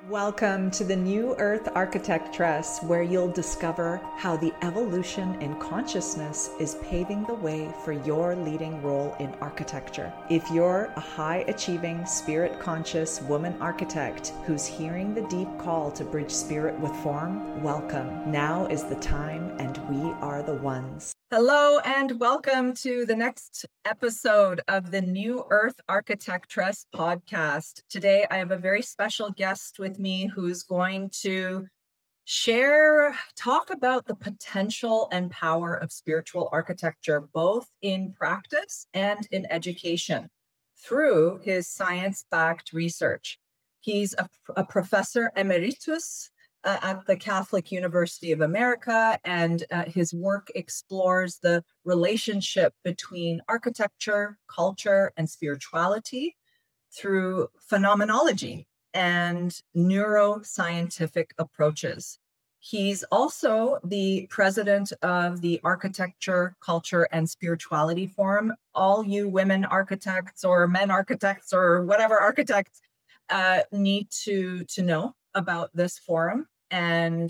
Welcome to the New Earth Architectress, where you'll discover how the evolution in consciousness is paving the way for your leading role in architecture. If you're a high-achieving, spirit-conscious woman architect who's hearing the deep call to bridge spirit with form, welcome. Now is the time, and we are the ones. Hello, and welcome to the next episode of the New Earth Architectress podcast. Today, I have a very special guest with me who's going to talk about the potential and power of spiritual architecture, both in practice and in education, through his science-backed research. He's a professor emeritus at the Catholic University of America, and his work explores the relationship between architecture, culture, and spirituality through phenomenology and neuroscientific approaches. He's also the president of the Architecture, Culture, and Spirituality Forum. All you women architects or men architects or whatever architects need to know about this forum. And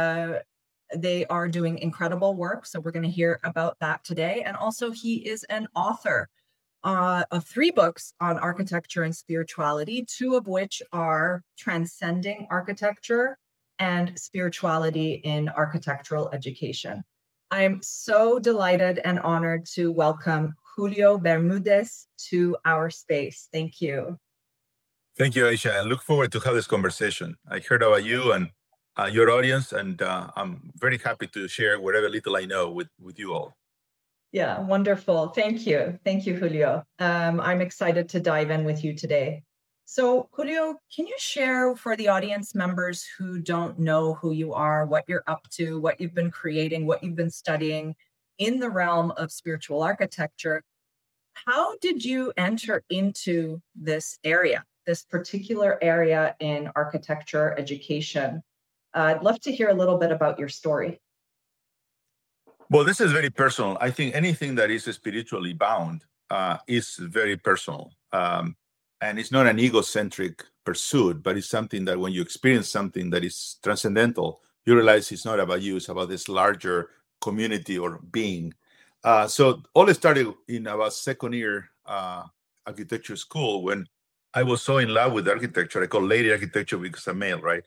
they are doing incredible work. So we're going to hear about that today. And also he is an author of 3 books on architecture and spirituality, 2 of which are Transcending Architecture and Spirituality in Architectural Education. I'm so delighted and honored to welcome Julio Bermudez to our space. Thank you. Thank you, Aisha. I look forward to have this conversation. I heard about you and your audience, and I'm very happy to share whatever little I know with you all. Yeah, wonderful. Thank you. Thank you, Julio. I'm excited to dive in with you today. So, Julio, can you share for the audience members who don't know who you are, what you're up to, what you've been creating, what you've been studying in the realm of spiritual architecture? How did you enter into this area, this particular area in architecture education? I'd love to hear a little bit about your story. Well, this is very personal. I think anything that is spiritually bound is very personal. And it's not an egocentric pursuit, but it's something that when you experience something that is transcendental, you realize it's not about you, it's about this larger community or being. So all it started in about second year architecture school when I was so in love with architecture. I call lady architecture because I'm male, right?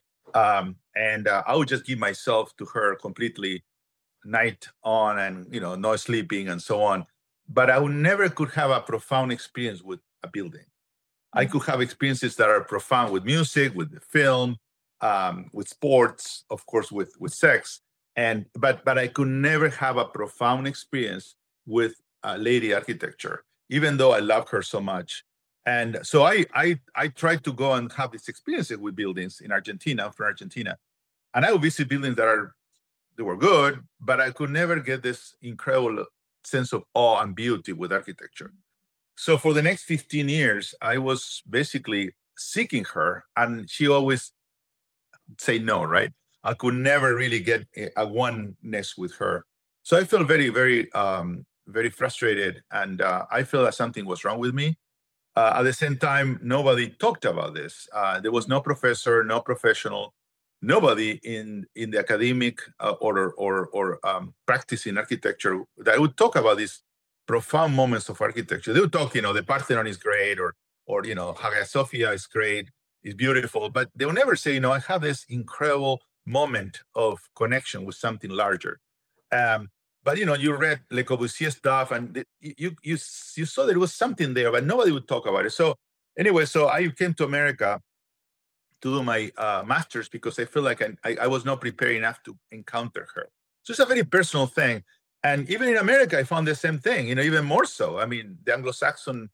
And I would just give myself to her completely night on and, no sleeping and so on. But I never could have a profound experience with a building. I could have experiences that are profound with music, with the film, with sports, of course, with sex. But I could never have a profound experience with lady architecture, even though I love her so much. And so I tried to go and have this experience with buildings in Argentina, from Argentina. And I would visit buildings they were good, but I could never get this incredible sense of awe and beauty with architecture. So for the next 15 years, I was basically seeking her, and she always say no, right? I could never really get a oneness with her. So I felt very, very, very frustrated, and I felt that something was wrong with me. At the same time, nobody talked about this. There was no professor, no professional, nobody in the academic or practicing architecture that would talk about these profound moments of architecture. They would talk, the Parthenon is great, or Hagia Sophia is great, is beautiful, but they would never say, I have this incredible moment of connection with something larger. But you read Le Corbusier stuff, and you saw there was something there, but nobody would talk about it. So anyway, so I came to America to do my master's because I feel like I was not prepared enough to encounter her. So it's a very personal thing. And even in America, I found the same thing, even more so. I mean, the Anglo-Saxon,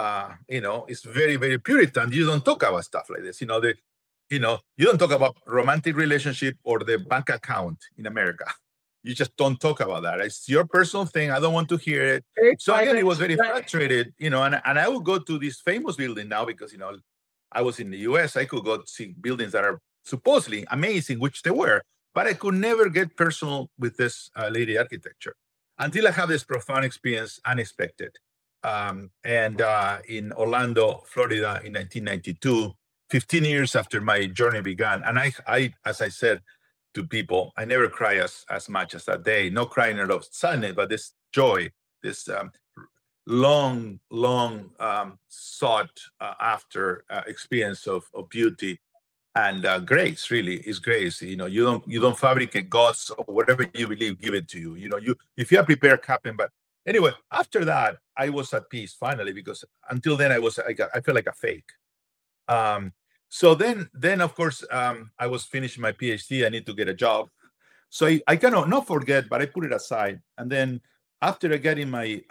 is very, very Puritan. You don't talk about stuff like this. You don't talk about romantic relationship or the bank account in America. You just don't talk about that. It's your personal thing. I don't want to hear it. So again, it was very frustrated, and I would go to this famous building now because, I was in the US. I could go see buildings that are supposedly amazing, which they were, but I could never get personal with this lady architecture until I had this profound experience, unexpected. And in Orlando, Florida in 1992, 15 years after my journey began. And I as I said to people, I never cry as much as that day. No crying out of sadness, but this joy, this long sought after experience of beauty and grace. Really is grace. You don't fabricate gods or whatever you believe give it to you. You if you are prepared, happen. But anyway, after that, I was at peace finally, because until then I felt like a fake. So then of course, I was finishing my PhD. I need to get a job. So I cannot not forget, but I put it aside. And then after I got in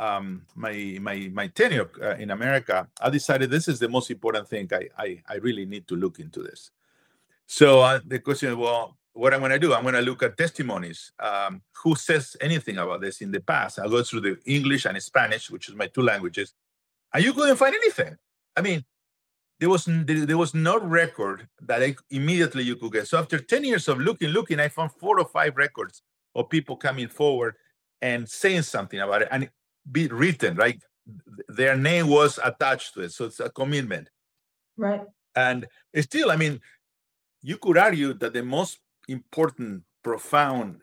my tenure in America, I decided this is the most important thing. I really need to look into this. So the question is, well, what I'm going to do? I'm going to look at testimonies. Who says anything about this in the past? I go through the English and Spanish, which is my two languages, and you couldn't find anything. I mean, there was no record that immediately you could get. So after 10 years of looking, I found 4 or 5 records of people coming forward and saying something about it, and be written, right? Their name was attached to it. So it's a commitment. Right. And still, I mean, you could argue that the most important, profound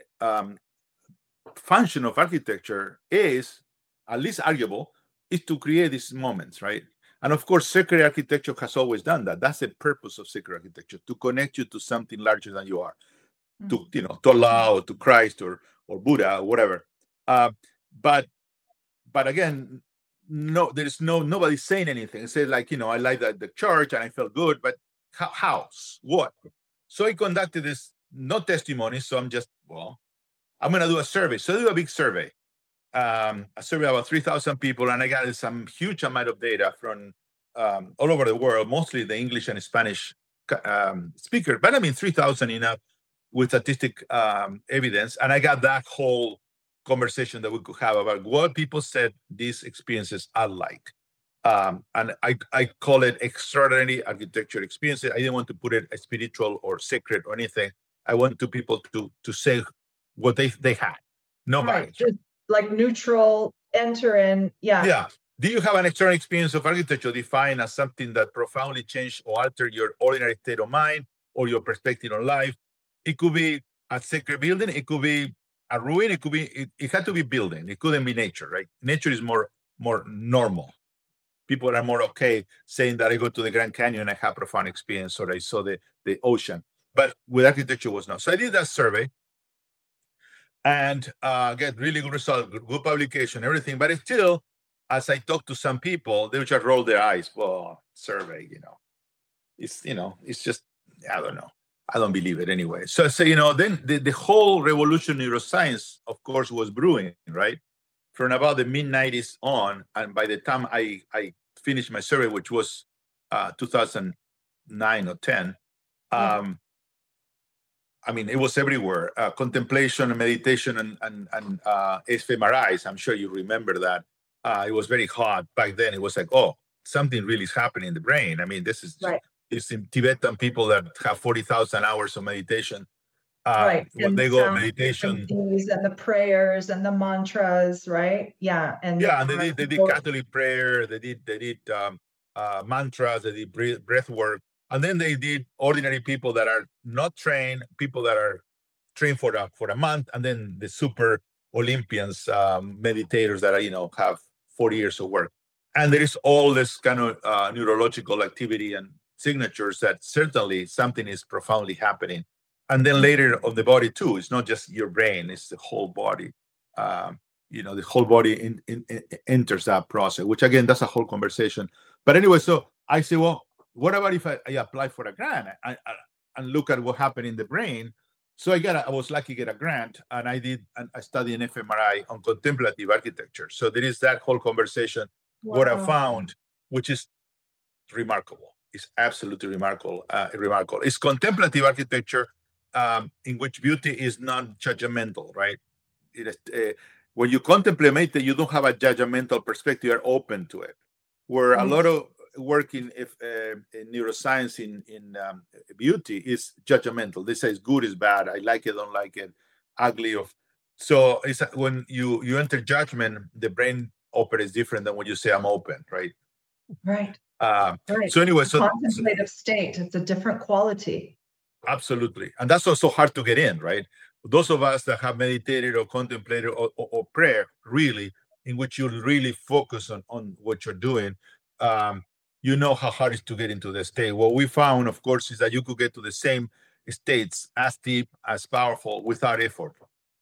function of architecture is, at least arguable, is to create these moments, right? And of course, sacred architecture has always done that. That's the purpose of sacred architecture, to connect you to something larger than you are, to Allah, or to Christ, or Buddha, or whatever. But again, there's nobody saying anything. It says like, I like the church and I felt good, but how? What? So I conducted this, no testimony. So I'm going to do a survey. So I do a big survey. A survey about 3,000 people, and I got some huge amount of data from all over the world, mostly the English and Spanish speaker. But I mean, 3,000 enough with statistic evidence, and I got that whole conversation that we could have about what people said these experiences are like. And I call it extraordinary architecture experiences. I didn't want to put it as spiritual or sacred or anything. I want people to say what they had. Nobody. Right. Like neutral, enter in. Yeah. Do you have an extraordinary experience of architecture defined as something that profoundly changed or altered your ordinary state of mind or your perspective on life? It could be a sacred building. It could be a ruin. It had to be building. It couldn't be nature, right? Nature is more normal. People are more okay saying that I go to the Grand Canyon and I have a profound experience, or I saw the ocean. But with architecture was not. So I did that survey and get really good result, good publication, everything. But still, as I talk to some people, they just roll their eyes. Well, survey, it's just, I don't know. I don't believe it anyway. So then the whole revolution in neuroscience, of course, was brewing, right? From about the mid-90s on, and by the time I finished my survey, which was 2009 or 10, I mean, it was everywhere. Contemplation and meditation and fMRIs. I'm sure you remember that. It was very hot back then. It was like, oh, something really is happening in the brain. I mean, this is right. It's in Tibetan people that have 40,000 hours of meditation. Right. When and they go meditation. And the prayers and the mantras, right? Yeah. And they did Catholic prayer. They did mantras. They did breath work. And then they did ordinary people that are not trained, people that are trained for a month, and then the super Olympians, meditators that are, have 40 years of work. And there is all this kind of neurological activity and signatures that certainly something is profoundly happening. And then later on the body too. It's not just your brain; it's the whole body. The whole body enters that process. Which again, that's a whole conversation. But anyway, so I say, well, what about if I apply for a grant and look at what happened in the brain? So I was lucky to get a grant, and I studied an fMRI on contemplative architecture. So there is that whole conversation. Wow. What I found, which is remarkable, is absolutely remarkable. It's contemplative architecture in which beauty is non-judgmental, right? When you contemplate it, you don't have a judgmental perspective. You're open to it. Where a lot of work in neuroscience in beauty is judgmental. They say it's good, it's bad, I like it, don't like it, ugly. So it's when you enter judgment, the brain operates different than when you say I'm open, right? Right. Right. So anyway, Contemplative state, it's a different quality. Absolutely. And that's also hard to get in, right? Those of us that have meditated or contemplated or prayer, really, in which you really focus on what you're doing, you know how hard it is to get into the state. What we found, of course, is that you could get to the same states as deep, as powerful without effort,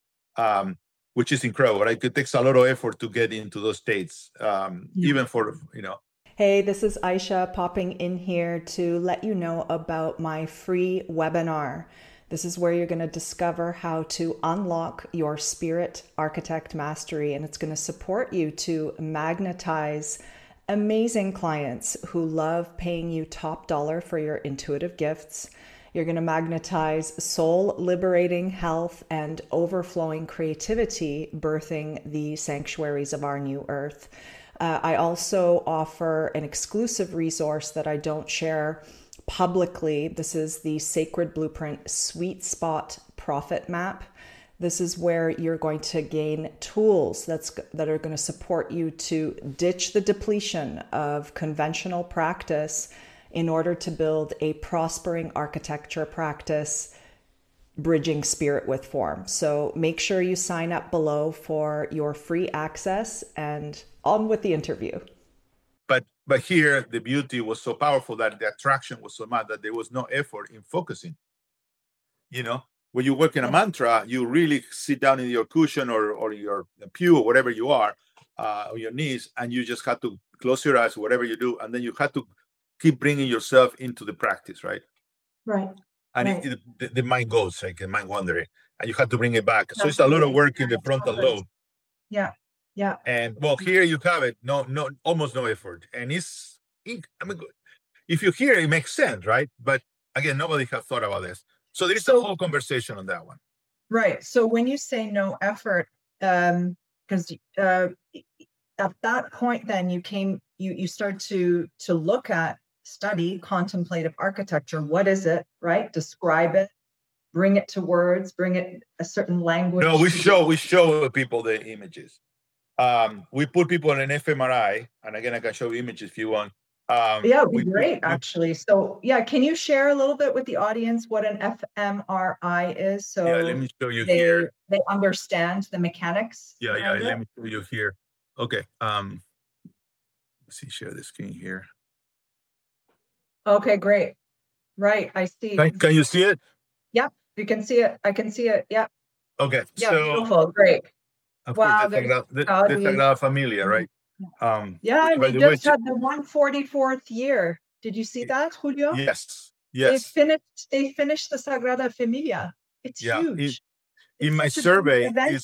which is incredible, right? It takes a lot of effort to get into those states, even for, Hey, this is Aisha popping in here to let you know about my free webinar. This is where you're going to discover how to unlock your spirit architect mastery, and it's going to support you to magnetize amazing clients who love paying you top dollar for your intuitive gifts. You're going to magnetize soul liberating health and overflowing creativity, birthing the sanctuaries of our new earth. I also offer an exclusive resource that I don't share publicly. This is the Sacred Blueprint Sweet Spot Profit Map. This is where you're going to gain tools that are going to support you to ditch the depletion of conventional practice in order to build a prospering architecture practice, bridging spirit with form. So make sure you sign up below for your free access, and on with the interview. But here, the beauty was so powerful that the attraction was so much that there was no effort in focusing. When you work in a mantra, you really sit down in your cushion or your pew or whatever you are, on your knees, and you just have to close your eyes, whatever you do, and then you have to keep bringing yourself into the practice, right? Right. And right. The mind goes, like the mind wandering, and you have to bring it back. So it's a lot of work in the frontal lobe. Yeah. Yeah. And well, here you have it. No, almost no effort. And if you hear it, it makes sense, right? But again, nobody has thought about this. So there is a whole conversation on that one. Right. So when you say no effort, because at that point, then you start to look at, study contemplative architecture. What is it, right? Describe it, bring it to words, bring it a certain language. No, we show people the images. We put people in an fMRI, and again, I can show you images if you want. Yeah, it'd be great, actually. So yeah, can you share a little bit with the audience what an fMRI is? So yeah, let me show you here. They understand the mechanics. Yeah, let me show you here. Okay. Let's see, share the screen here. Okay, great. Right, I see. Can you see it? Yep, you can see it. I can see it. Yep. Okay. Yeah, so beautiful. Great. Of course, the Sagrada Familia, right? Yeah, and they just had the 144th year. Did you see that, Julio? Yes. They finished the Sagrada Familia. It's huge. In my survey, it's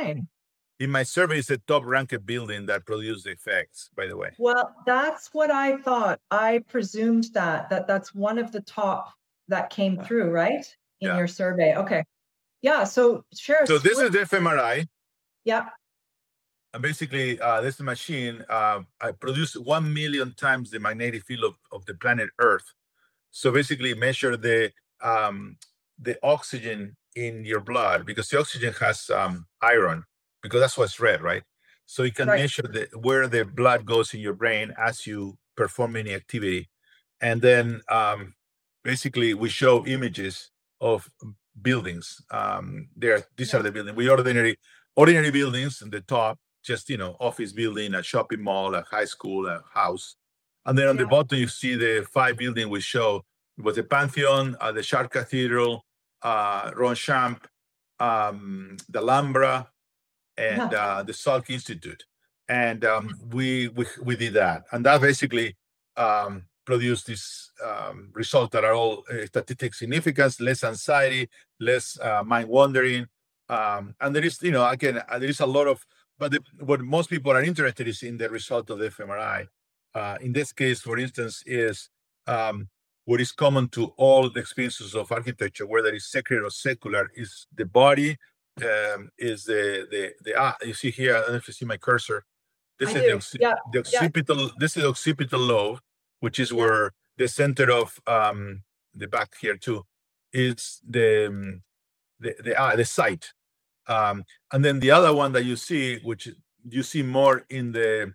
a top-ranked building that produced the effects, by the way. Well, that's what I thought. I presumed that's one of the top that came through, right? In your survey. Okay. Yeah, so share. So this is the fMRI. Yeah. And basically, this machine I produced 1 million times the magnetic field of the planet Earth. So basically, measure the oxygen in your blood, because the oxygen has iron, because that's what's red, right? So you can measure where the blood goes in your brain as you perform any activity. And then basically, we show images of buildings. These are the buildings. We ordinary buildings in the top, just office building, a shopping mall, a high school, a house. And then on the bottom, you see the 5 buildings we show. It was the Pantheon, the Chartres Cathedral, Ronchamp, the Alhambra, and the Salk Institute. And we did that. And that basically produced this results that are all statistic significance, less anxiety, less mind wandering. And there is, again, there is a lot of, but what most people are interested is in the result of the fMRI. In this case, for instance, is what is common to all the experiences of architecture, whether it's sacred or secular, is the body, is the you see here, I don't know if you see my cursor. This is the occipital. This is the occipital lobe, which is where the center of the back here too is the sight. And then the other one that you see, which you see more in the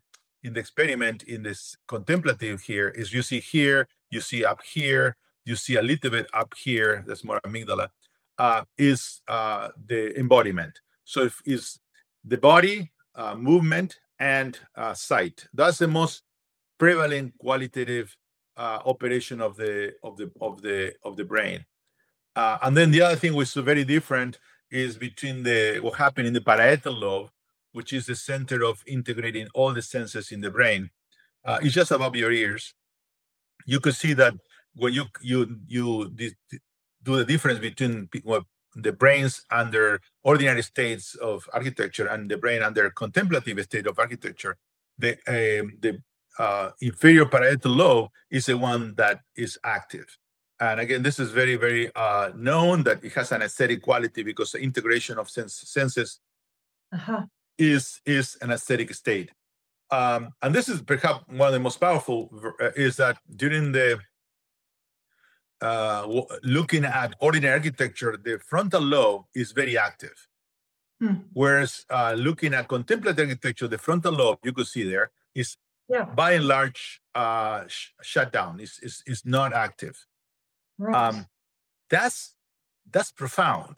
in the experiment, in this contemplative here, is you see here, you see up here, you see a little bit up here, that's more amygdala, is the embodiment. So if is the body, movement, and sight. That's the most prevalent qualitative operation of the brain. And then the other thing which is very different is between what happened in the parietal lobe, which is the center of integrating all the senses in the brain. It's just above your ears. You could see that when you do the difference between the brains under ordinary states of architecture and the brain under contemplative state of architecture, the inferior parietal lobe is the one that is active. And again, this is very, very known that it has an aesthetic quality because the integration of senses is an aesthetic state. And this is perhaps one of the most powerful, is that during the looking at ordinary architecture, the frontal lobe is very active. Whereas looking at contemplative architecture, the frontal lobe, you could see there, is by and large shut down, is not active. Right. That's profound.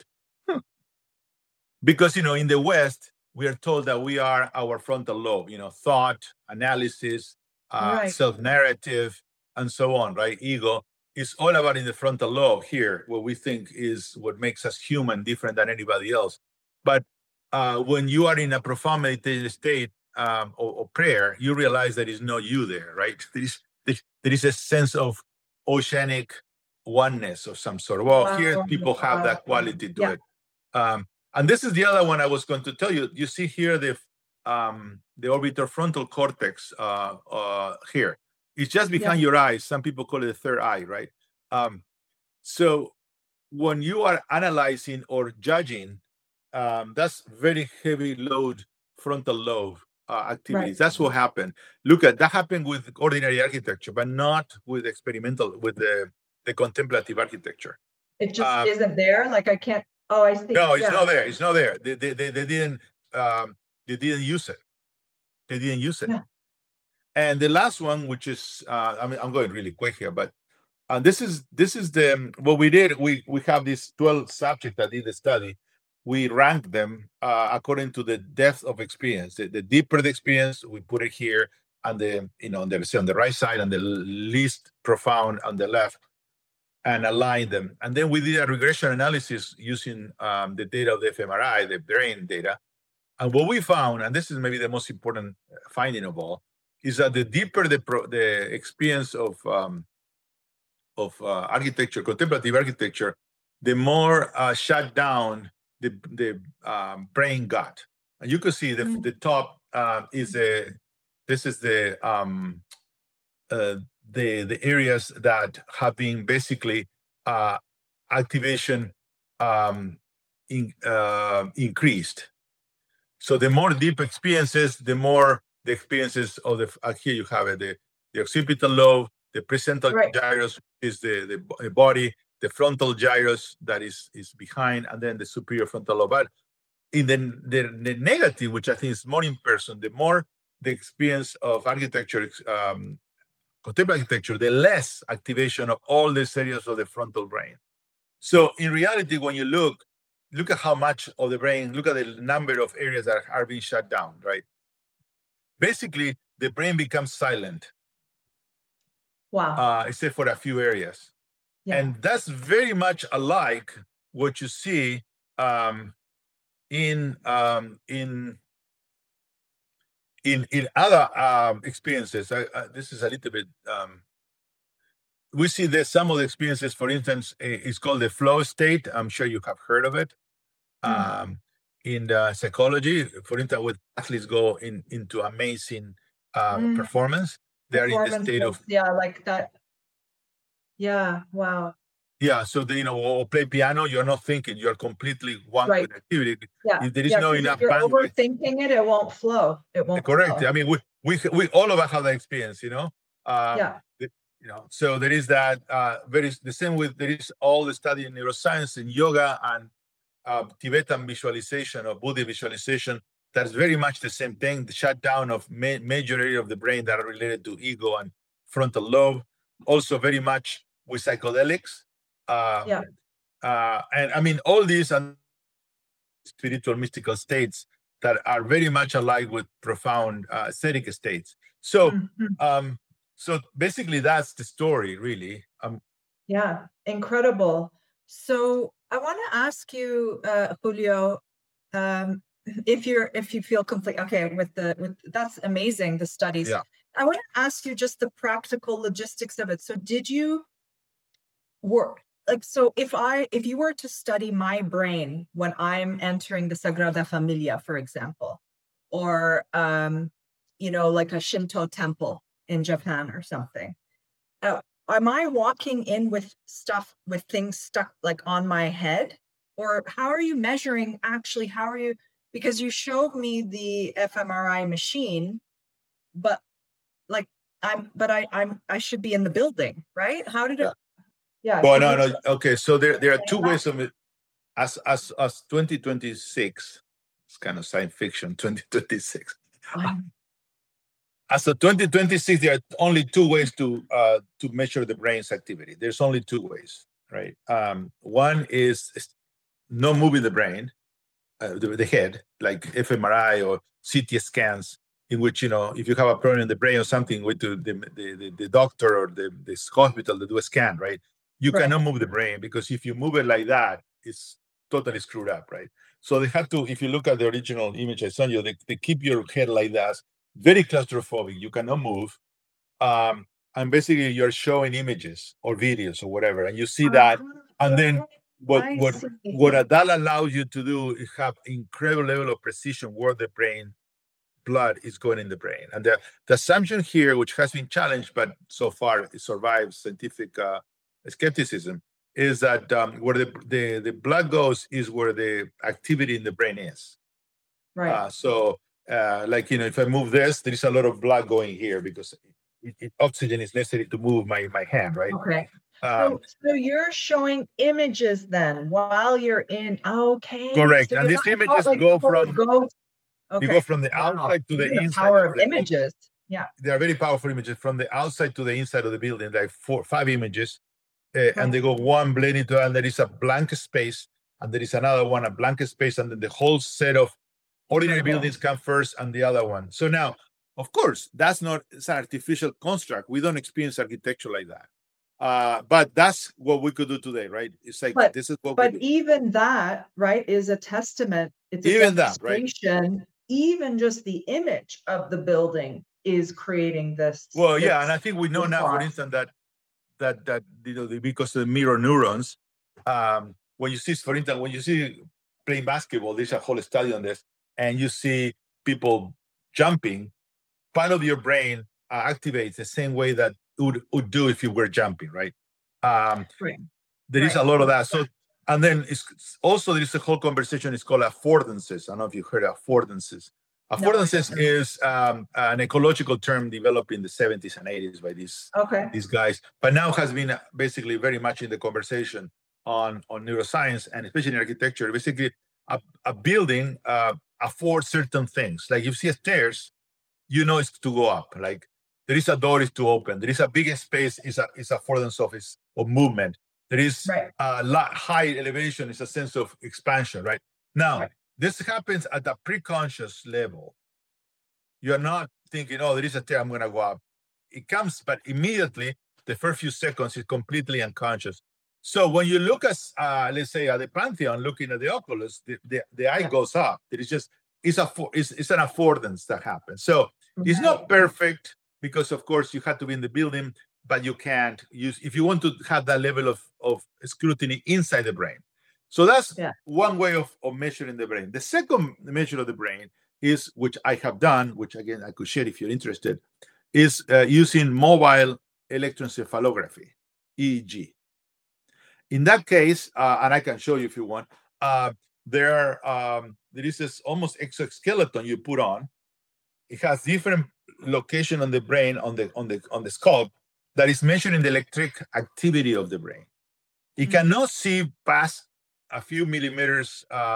Because, in the West, we are told that we are our frontal lobe, thought, analysis, self-narrative, and so on, right? Ego is all about in the frontal lobe here, what we think is what makes us human, different than anybody else. But when you are in a profound meditative state or prayer, you realize that it's not you there, right? There is a sense of oceanic oneness of some sort. Well, here people have that quality to it. And this is the other one I was going to tell you. You see here the orbitofrontal cortex here. It's just behind your eyes. Some people call it the third eye, right? So when you are analyzing or judging, that's very heavy load frontal lobe activities. Right. That's what happened. Look at that happened with ordinary architecture, but not with experimental, with the contemplative architecture. It just isn't there. Like I can't. Oh, I see. No, it's not there. It's not there. They didn't use it. They didn't use it. Yeah. And the last one, which is I'm going really quick here, but this is the what we did. We have these 12 subjects that did the study. We ranked them according to the depth of experience. The deeper the experience, we put it here, and on the right side, and the least profound on the left, and align them. And then we did a regression analysis using the data of the fMRI, the brain data. And what we found, and this is maybe the most important finding of all, is that the deeper the experience of architecture, contemplative architecture, the more shut down the brain got. And you can see the top is the areas that have been basically activation increased. So the more deep experiences, the more the experiences of here you have it, the occipital lobe, the presental gyrus is the body, the frontal gyrus that is behind, and then the superior frontal lobe. But in the negative, which I think is more in person, the more the experience of architecture, contemplative architecture, the less activation of all these areas of the frontal brain. So in reality, when you look at how much of the brain, look at the number of areas that are being shut down, right? Basically, the brain becomes silent. Wow. Except for a few areas. Yeah. And that's very much alike what you see in other experiences. This is a little bit. We see that some of the experiences, for instance, is called the flow state. I'm sure you have heard of it. In the psychology, for instance, when athletes go into amazing performance, they're in the state of like that. Yeah. Wow. Yeah. So or play piano, you're not thinking. You're completely one with activity. Yeah. If there is no enough bandwidth, overthinking it won't flow. It won't. Correct. Flow. I mean, we all of us have that experience. So there is that. The same with there is all the study in neuroscience and yoga and Tibetan visualization or Buddhist visualization. That's very much the same thing. The shutdown of major area of the brain that are related to ego and frontal lobe. Also very much with psychedelics. And I mean, all these are spiritual mystical states that are very much alike with profound aesthetic states. So, so basically that's the story, really. Yeah, incredible. So I want to ask you, Julio, if you feel complete, okay, with that's amazing, the studies. Yeah. I want to ask you just the practical logistics of it. So did you work, like, so if you were to study my brain when I'm entering the Sagrada Familia, for example, or like a Shinto temple in Japan or something, am I walking in with things stuck like on my head? Or how are you measuring actually? Because you showed me the fMRI machine, but like I should be in the building, right? How did it? Yeah. Well, no. Okay, so there are two ways of it. As 2026, it's kind of science fiction. 2026. As of 2026, there are only two ways to measure the brain's activity. There's only two ways, right? One is no moving the brain, the head, like fMRI or CT scans, in which, if you have a problem in the brain or something, with the doctor or this hospital, they do a scan, right? You cannot move the brain, because if you move it like that, it's totally screwed up, right? So they have to, if you look at the original image I sent you, they keep your head like that, very claustrophobic. You cannot move. And basically you're showing images or videos or whatever, and you see that. And then what that allows you to do is have incredible level of precision where the brain blood is going in the brain. And the assumption here, which has been challenged, but so far it survives scientific skepticism, is that where the blood goes is where the activity in the brain is. Right. Like, if I move this, there is a lot of blood going here, because oxygen is necessary to move my hand, right? Okay. So you're showing images then while you're in. Okay. Correct. So and these images go from the outside to the inside. Power of images. Yeah. They are very powerful images from the outside to the inside of the building, like 4 or 5 images. And they go one blending to, and there is a blank space, and there is another one, a blank space, and then the whole set of ordinary buildings come first and the other one. So now, of course, it's an artificial construct. We don't experience architecture like that. But that's what we could do today, right? It's like, this is what we do. But even that, right, is a testament. It's a even that, right? Even just the image of the building is creating this. Well, yeah, and I think we know now, for instance, that because of the mirror neurons, when you see playing basketball, there's a whole study on this, and you see people jumping, part of your brain activates the same way that would do if you were jumping, right? There is a lot of that. So, and then there is a whole conversation. It's called affordances. I don't know if you heard of affordances. Affordances is an ecological term developed in the 70s and 80s by these guys, but now has been basically very much in the conversation on neuroscience, and especially in architecture. Basically, a building affords certain things. Like, if you see stairs, it's to go up. Like, there is a door is to open. There is a bigger space, is affordance of movement. There is a lot high elevation, is a sense of expansion, right? Now, this happens at a preconscious level. You're not thinking, there is a stair, I'm going to go up. It comes, but immediately, the first few seconds, is completely unconscious. So when you look at, let's say, at the Pantheon, looking at the Oculus, the eye goes up. It is just, it's an affordance that happens. So it's not perfect, because, of course, you have to be in the building, but you can't use, if you want to have that level of scrutiny inside the brain. So that's one way of measuring the brain. The second measure of the brain is, which I have done, which again I could share if you're interested, is using mobile electroencephalography, EEG. In that case, and I can show you if you want, there is this almost exoskeleton you put on. It has different location on the brain, on the skull, that is measuring the electric activity of the brain. It cannot see past a few millimeters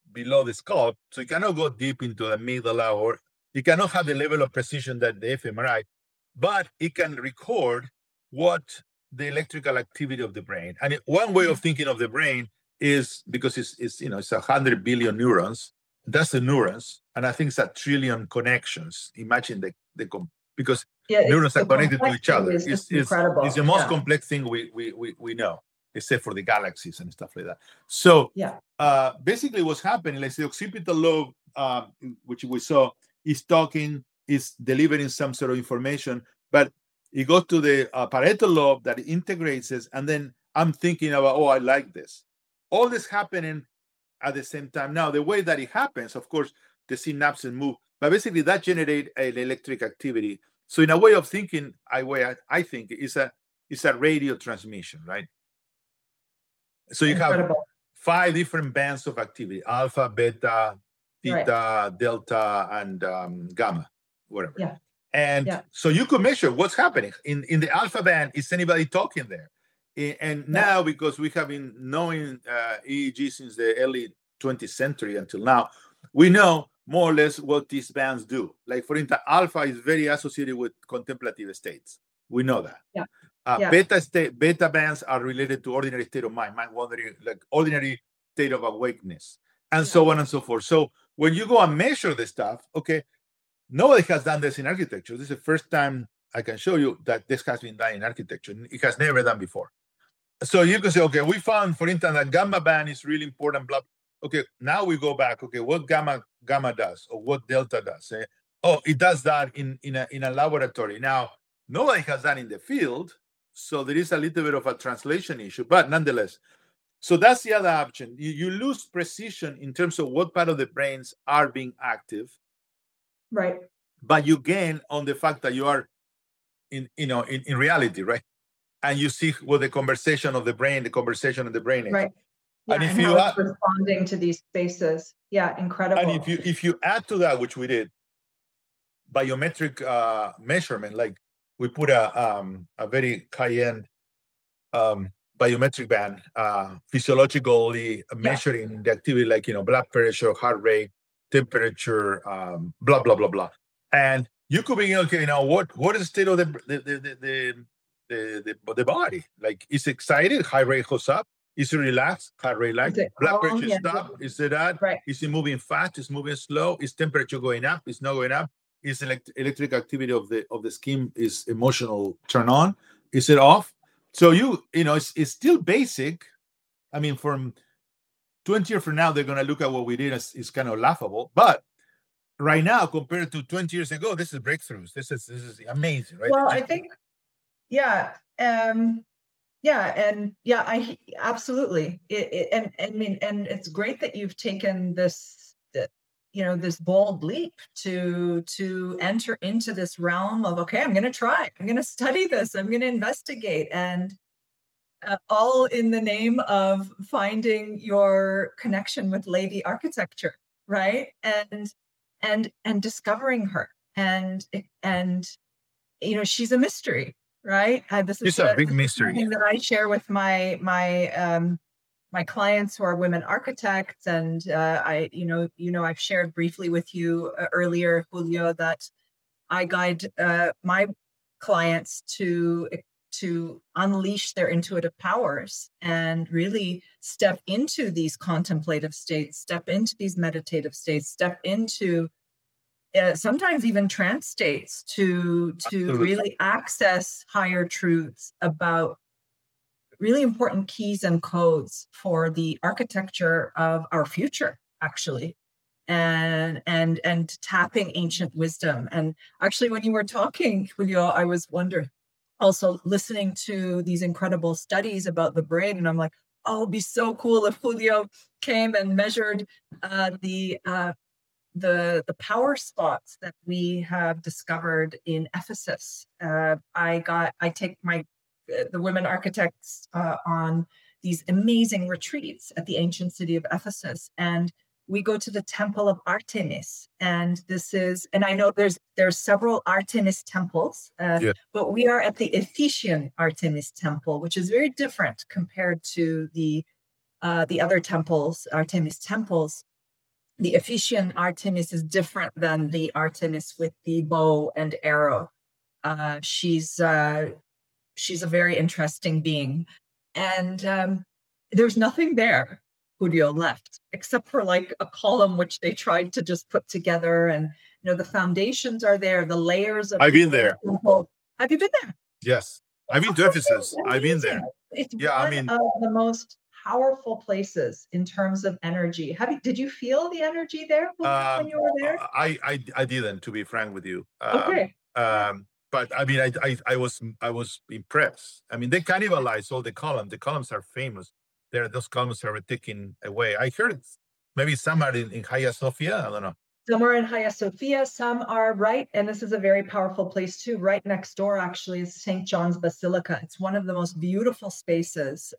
below the skull, so you cannot go deep into the amygdala, or you cannot have the level of precision that the fMRI, but it can record what the electrical activity of the brain. And one way of thinking of the brain is, because it's 100 billion neurons. That's the neurons, and I think it's 1 trillion connections. Imagine because neurons are connected to each other. It's incredible. It's the most complex thing we know, except for the galaxies and stuff like that. So basically what's happening, like the occipital lobe, which we saw, is talking, is delivering some sort of information, but it goes to the parietal lobe that integrates it, and then I'm thinking about, I like this. All this happening at the same time. Now, the way that it happens, of course, the synapses move, but basically that generates an electric activity. So in a way of thinking, I think it's a radio transmission, right? So you have 5 different bands of activity: alpha, beta, theta, delta, and gamma, whatever. Yeah. And so you could measure what's happening in the alpha band. Is anybody talking there? And now, because we have been knowing EEG since the early 20th century until now, we know more or less what these bands do. Like, for instance, alpha is very associated with contemplative states. We know that. Beta bands are related to ordinary state of mind wandering, like ordinary state of awakeness, and so on and so forth. So when you go and measure the stuff, nobody has done this in architecture. This is the first time I can show you that this has been done in architecture. It has never done before. So you can say, we found, for instance, that gamma band is really important, blah. Okay, now we go back. What gamma does, or what delta does? It does that in a laboratory. Now, nobody has done in the field, so there is a little bit of a translation issue, but nonetheless. So that's the other option. You lose precision in terms of what part of the brains are being active, right? But you gain on the fact that you are in reality, right? And you see what the conversation of the brain is. Right. Yeah, and if you are responding to these spaces, incredible. And if you add to that, which we did, biometric measurement, like we put a very high-end biometric band, physiologically measuring the activity, like blood pressure, heart rate, temperature, blah blah blah blah, and you could be what is the state of the body? Like, is it excited? Heart rate goes up. Is it relaxed? Heart rate blood pressure stop? Is it that? Right. Is it moving fast? Is it moving slow? Is temperature going up? Is not going up? Is electric activity of the skin, is emotional turn on? Is it off? So it's still basic. I mean, from 20 years from now, they're going to look at what we did as is kind of laughable. But right now, compared to 20 years ago, this is breakthroughs. This is amazing, right? Well, I think, I absolutely. And it's great that you've taken this, this bold leap to enter into this realm of, I'm going to try, I'm going to study this, I'm going to investigate, and all in the name of finding your connection with Lady Architecture, right? And discovering her, and she's a mystery, right? This is a big mystery that I share with my clients who are women architects, and I've shared briefly with you earlier, Julio, that I guide my clients to unleash their intuitive powers and really step into these contemplative states, step into these meditative states, step into sometimes even trance states to really access higher truths about really important keys and codes for the architecture of our future, actually, and tapping ancient wisdom. And actually, when you were talking, Julio, I was wondering, also listening to these incredible studies about the brain, and I'm like, it'd be so cool if Julio came and measured the power spots that we have discovered in Ephesus. I take the women architects on these amazing retreats at the ancient city of Ephesus, and we go to the temple of Artemis, and I know there's several Artemis temples, but we are at the Ephesian Artemis temple, which is very different compared to the other temples, Artemis temples. the Ephesian Artemis is different than the Artemis with the bow and arrow. She's a very interesting being, and there's nothing there, Julio, left except for like a column which they tried to just put together, and the foundations are there, the layers of. I've been there. Have you been there? Yes, I've been to Ephesus. I've been there. It's one of the most powerful places in terms of energy. Did you feel the energy there when you were there? I didn't, to be frank with you. Okay. But I mean, I was impressed. I mean, they cannibalize all the columns. The columns are famous. Those columns are taken away. I heard maybe some are in Hagia Sophia. I don't know. Some are in Hagia Sophia. Some are and this is a very powerful place too. Right next door, actually, is St. John's Basilica. It's one of the most beautiful spaces.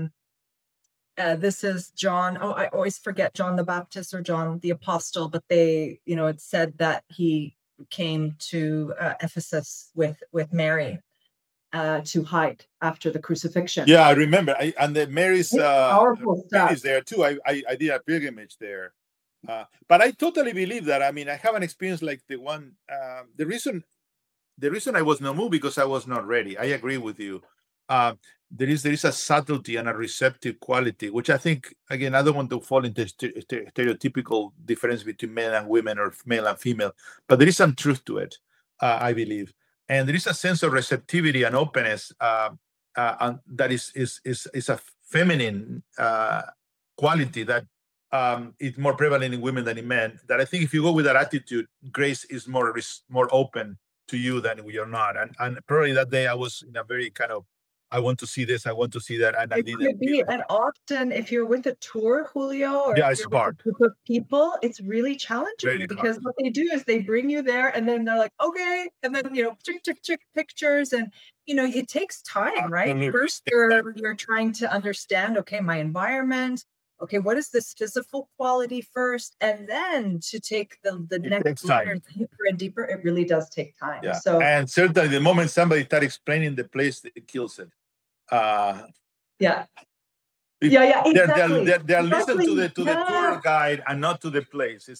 This is John. Oh, I always forget John the Baptist or John the Apostle, but it's said that he came to Ephesus with Mary to hide after the crucifixion. Yeah, I remember. And the Mary's Mary's there too. I did a pilgrimage there, but I totally believe that. I mean, I have an experience like the one. The reason I was not moved because I was not ready. I agree with you. There is a subtlety and a receptive quality, which I think, again, I don't want to fall into stereotypical difference between men and women or male and female, but there is some truth to it, I believe. And there is a sense of receptivity and openness and that is a feminine quality that is more prevalent in women than in men. That I think if you go with that attitude, grace is more open to you than you're not. And probably that day I was in a very kind of, I want to see this, I want to see that, and I didn't. And often, if you're with a tour, Julio, or it's hard. A group of people, it's really challenging because what they do is they bring you there, and then they're like, okay, and then chick pictures, and it takes time, right? Absolutely. First, you're trying to understand, okay, my environment. Okay, what is this physical quality first, and then to take the next layer deeper and deeper. It really does take time. Yeah. So, and certainly, the moment somebody starts explaining the place, it kills it. Yeah, exactly. They're listening to the tour guide and not to the place.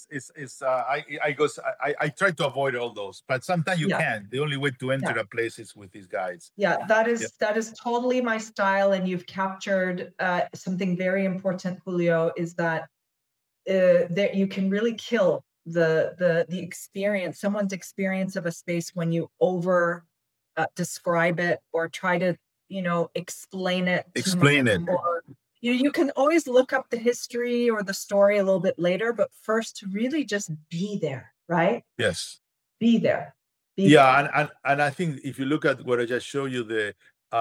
I try to avoid all those, but sometimes you can. The only way to enter a place is with these guides. Yeah, that is totally my style, and you've captured something very important, Julio. Is that you can really kill the experience, someone's experience of a space when you over describe it or try to explain it. Or, you can always look up the history or the story a little bit later, but first to really just be there, right? Yes. Be there. And I think if you look at what I just showed you, the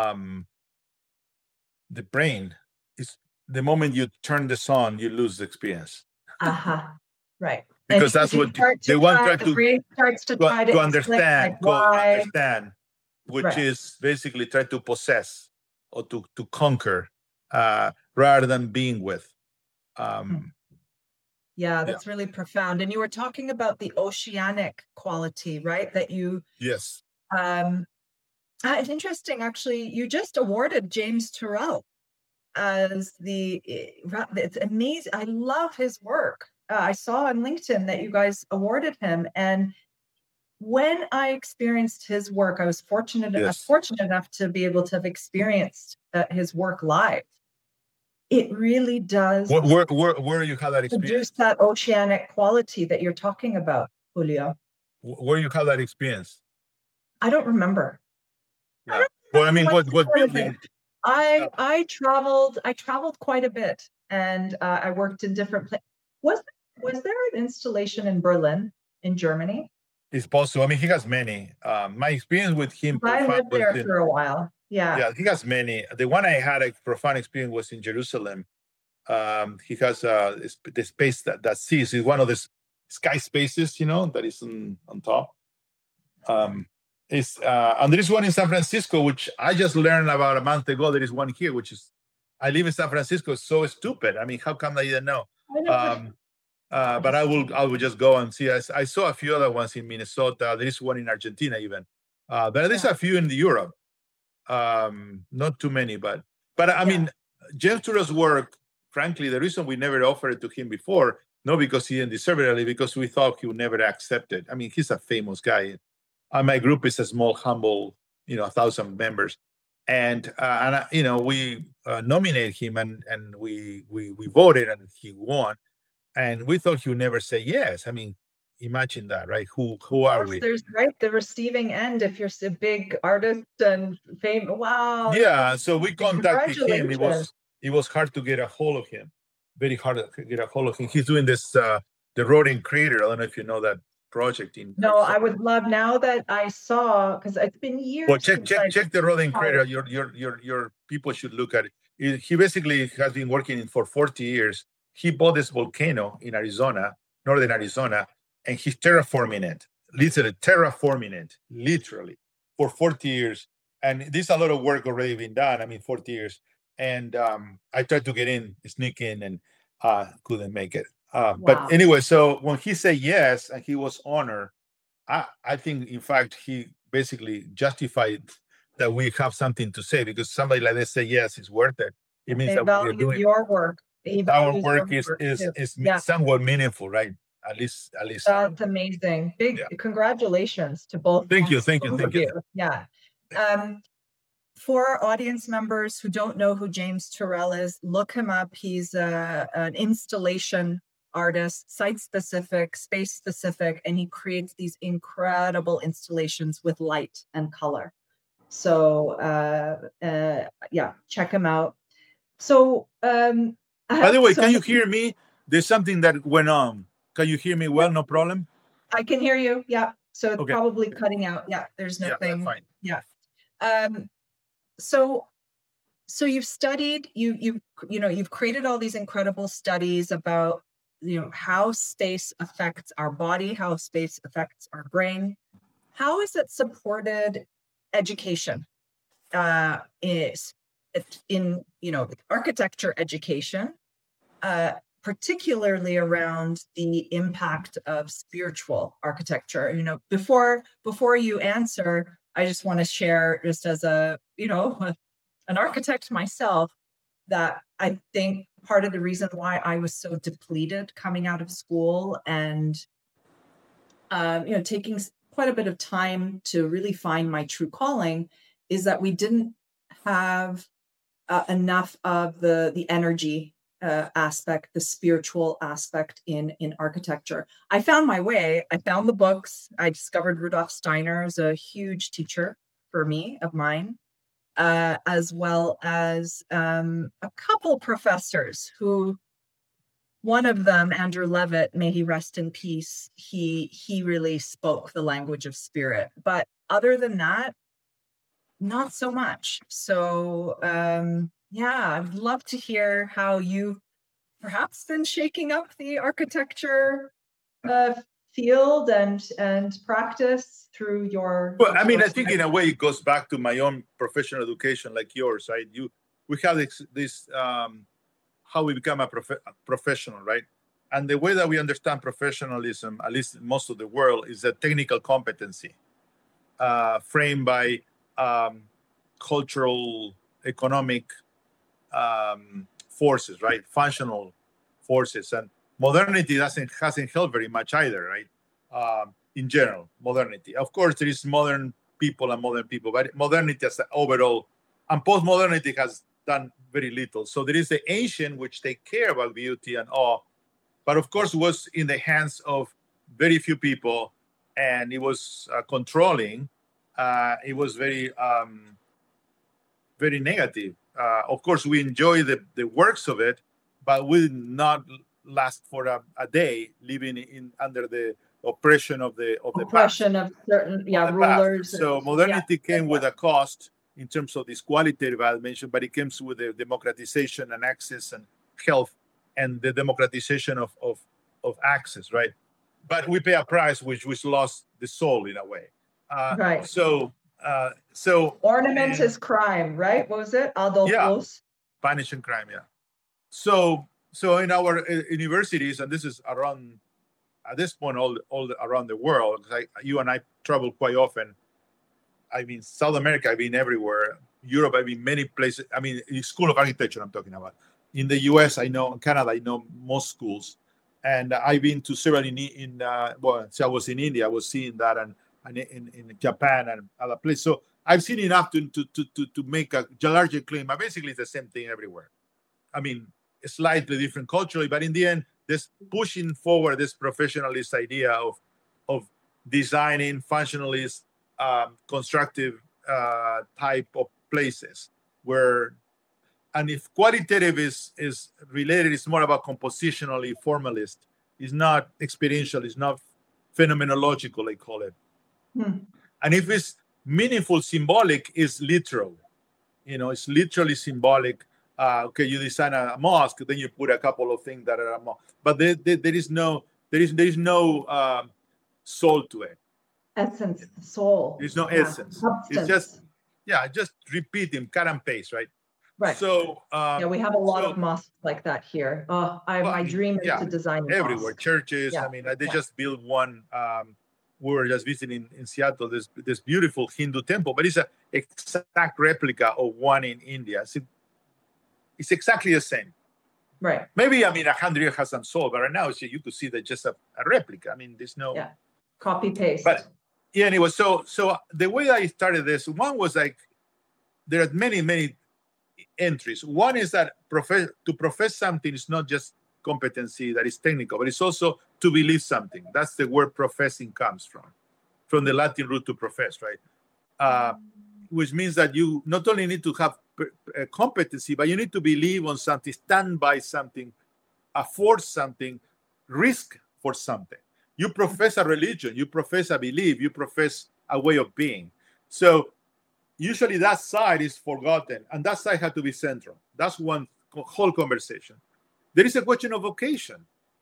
brain is the moment you turn this on, you lose the experience. Right. Because that's what they want to understand. Which is basically try to possess or to conquer rather than being with. That's really profound. And you were talking about the oceanic quality, right? That you... Yes. It's interesting, actually. You just awarded James Turrell as it's amazing. I love his work. I saw on LinkedIn that you guys awarded him, and when I experienced his work, I was fortunate enough to be able to have experienced his work live. It really does. Where you had that experience? Produce that oceanic quality that you're talking about, Julio. Where you had that experience? I don't remember. Yeah. What building? I traveled quite a bit, and I worked in different places. Was there an installation in Berlin, in Germany? It's possible. I mean, he has many. My experience with him. I lived there for a while. Yeah, he has many. The one I had a profound experience was in Jerusalem. He has the space that sees is one of the sky spaces, that is on top. And there is one in San Francisco, which I just learned about a month ago. There is one here, which is I live in San Francisco. It's so stupid. I mean, how come I didn't know? But I will just go and see. I saw a few other ones in Minnesota. There is one in Argentina even. There is a few in Europe. Not too many, but I mean, James Turrell's work, frankly, the reason we never offered it to him before, not because he didn't deserve it, really, because we thought he would never accept it. I mean, he's a famous guy. My group is a small, humble, 1,000 members, and we nominated him, and we voted, and he won, and we thought he would never say yes. I mean, imagine that, right? Who are we? There's the receiving end if you're a big artist and fame. Wow. Yeah, so we contacted him. It was hard to get a hold of him. Very hard to get a hold of him. He's doing this the Rodin Crater. I don't know if you know that project. No, I would love, now that I saw, because it's been years. Well, check the Rodin Crater. Your people should look at it. He basically has been working for 40 years. He bought this volcano in Arizona, northern Arizona, and he's terraforming it, literally for 40 years. And there's a lot of work already been done. I mean, 40 years. And I tried to sneak in, and couldn't make it. Wow. But anyway, so when he said yes, and he was honored, I think, in fact, he basically justified that we have something to say, because somebody like this say yes, it's worth it. It means They that we're value doing your work. our work is somewhat meaningful, right? At least. That's amazing. Big congratulations to both. Thank you. Yeah. For our audience members who don't know who James Turrell is, look him up. He's an installation artist, site-specific, space-specific, and he creates these incredible installations with light and color. So, check him out. So, by the way, can you hear me? There's something that went on. Can you hear me well? No problem? I can hear you. Yeah. So it's probably cutting out. Yeah. There's nothing. That's fine. Yeah. So you've studied, you've created all these incredible studies about, how space affects our body, how space affects our brain. How has it supported education? Is in architecture education, particularly around the impact of spiritual architecture. Before you answer, I just want to share, just as an architect myself, that I think part of the reason why I was so depleted coming out of school and, taking quite a bit of time to really find my true calling is that we didn't have enough of the energy aspect, the spiritual aspect in architecture. I found my way. I found the books. I discovered Rudolf Steiner as a huge teacher for me, of mine, as well as a couple professors who, one of them, Andrew Levitt, may he rest in peace, he really spoke the language of spirit. But other than that, not so much. So, I'd love to hear how you've perhaps been shaking up the architecture field and practice through your. Well, I mean, I think in a way it goes back to my own professional education, like yours, right? We have this how we become a professional, right? And the way that we understand professionalism, at least in most of the world, is a technical competency framed by cultural, economic forces, right? Functional forces. And modernity hasn't helped very much either, right? In general, modernity. Of course, there is modern people and modern people, but modernity as an overall, and post-modernity has done very little. So there is the ancient, which take care about beauty and awe, but of course was in the hands of very few people, and it was controlling. It was very, very negative. Of course, we enjoy the works of it, but we did not last for a day living under the oppression of the oppression past. Of certain rulers. So modernity came with a cost in terms of this qualitative dimension, but it comes with the democratization and access and health and the democratization of access, right? But we pay a price which lost the soul in a way. Right. So ornament is crime, right? What was it? Adolf Loos? Punishing crime, yeah. So in our universities, and this is around at this point all around the world, because you and I travel quite often. I mean, South America, I've been everywhere. Europe, I've been many places. I mean, in School of Architecture, I'm talking about. In the US, I know. In Canada, I know most schools. And I've been to several so I was in India, I was seeing that, and in Japan and other places. So I've seen enough to make a larger claim. But basically, it's the same thing everywhere. I mean, slightly different culturally, but in the end, this pushing forward this professionalist idea of designing functionalist, constructive type of places where, and if qualitative is related, it's more about compositionally formalist. It's not experiential. It's not phenomenological, they call it. And if it's meaningful, symbolic, is literal. It's literally symbolic. Okay, you design a mosque, then you put a couple of things that are a mosque, but there is no soul to it. Essence, soul. There's no essence. Substance. It's just repeating, cut and paste, right? Right. So we have a lot of mosques like that here. My dream is to design everywhere. mosques. Churches. Yeah. I mean, they just built one. We were just visiting in Seattle. This beautiful Hindu temple, but it's an exact replica of one in India. It's exactly the same. Right. Maybe 100 years has some soul, but right now you could see that just a replica. I mean, there's no copy paste. But anyway, so the way I started this, one was like there are many entries. One is that to profess something is not just competency that is technical, but it's also to believe something. That's the word professing comes from the Latin root to profess, right? Which means that you not only need to have competency, but you need to believe on something, stand by something, afford something, risk for something. You profess a religion, you profess a belief, you profess a way of being. So usually that side is forgotten, and that side had to be central. That's one whole conversation. There is a question of vocation.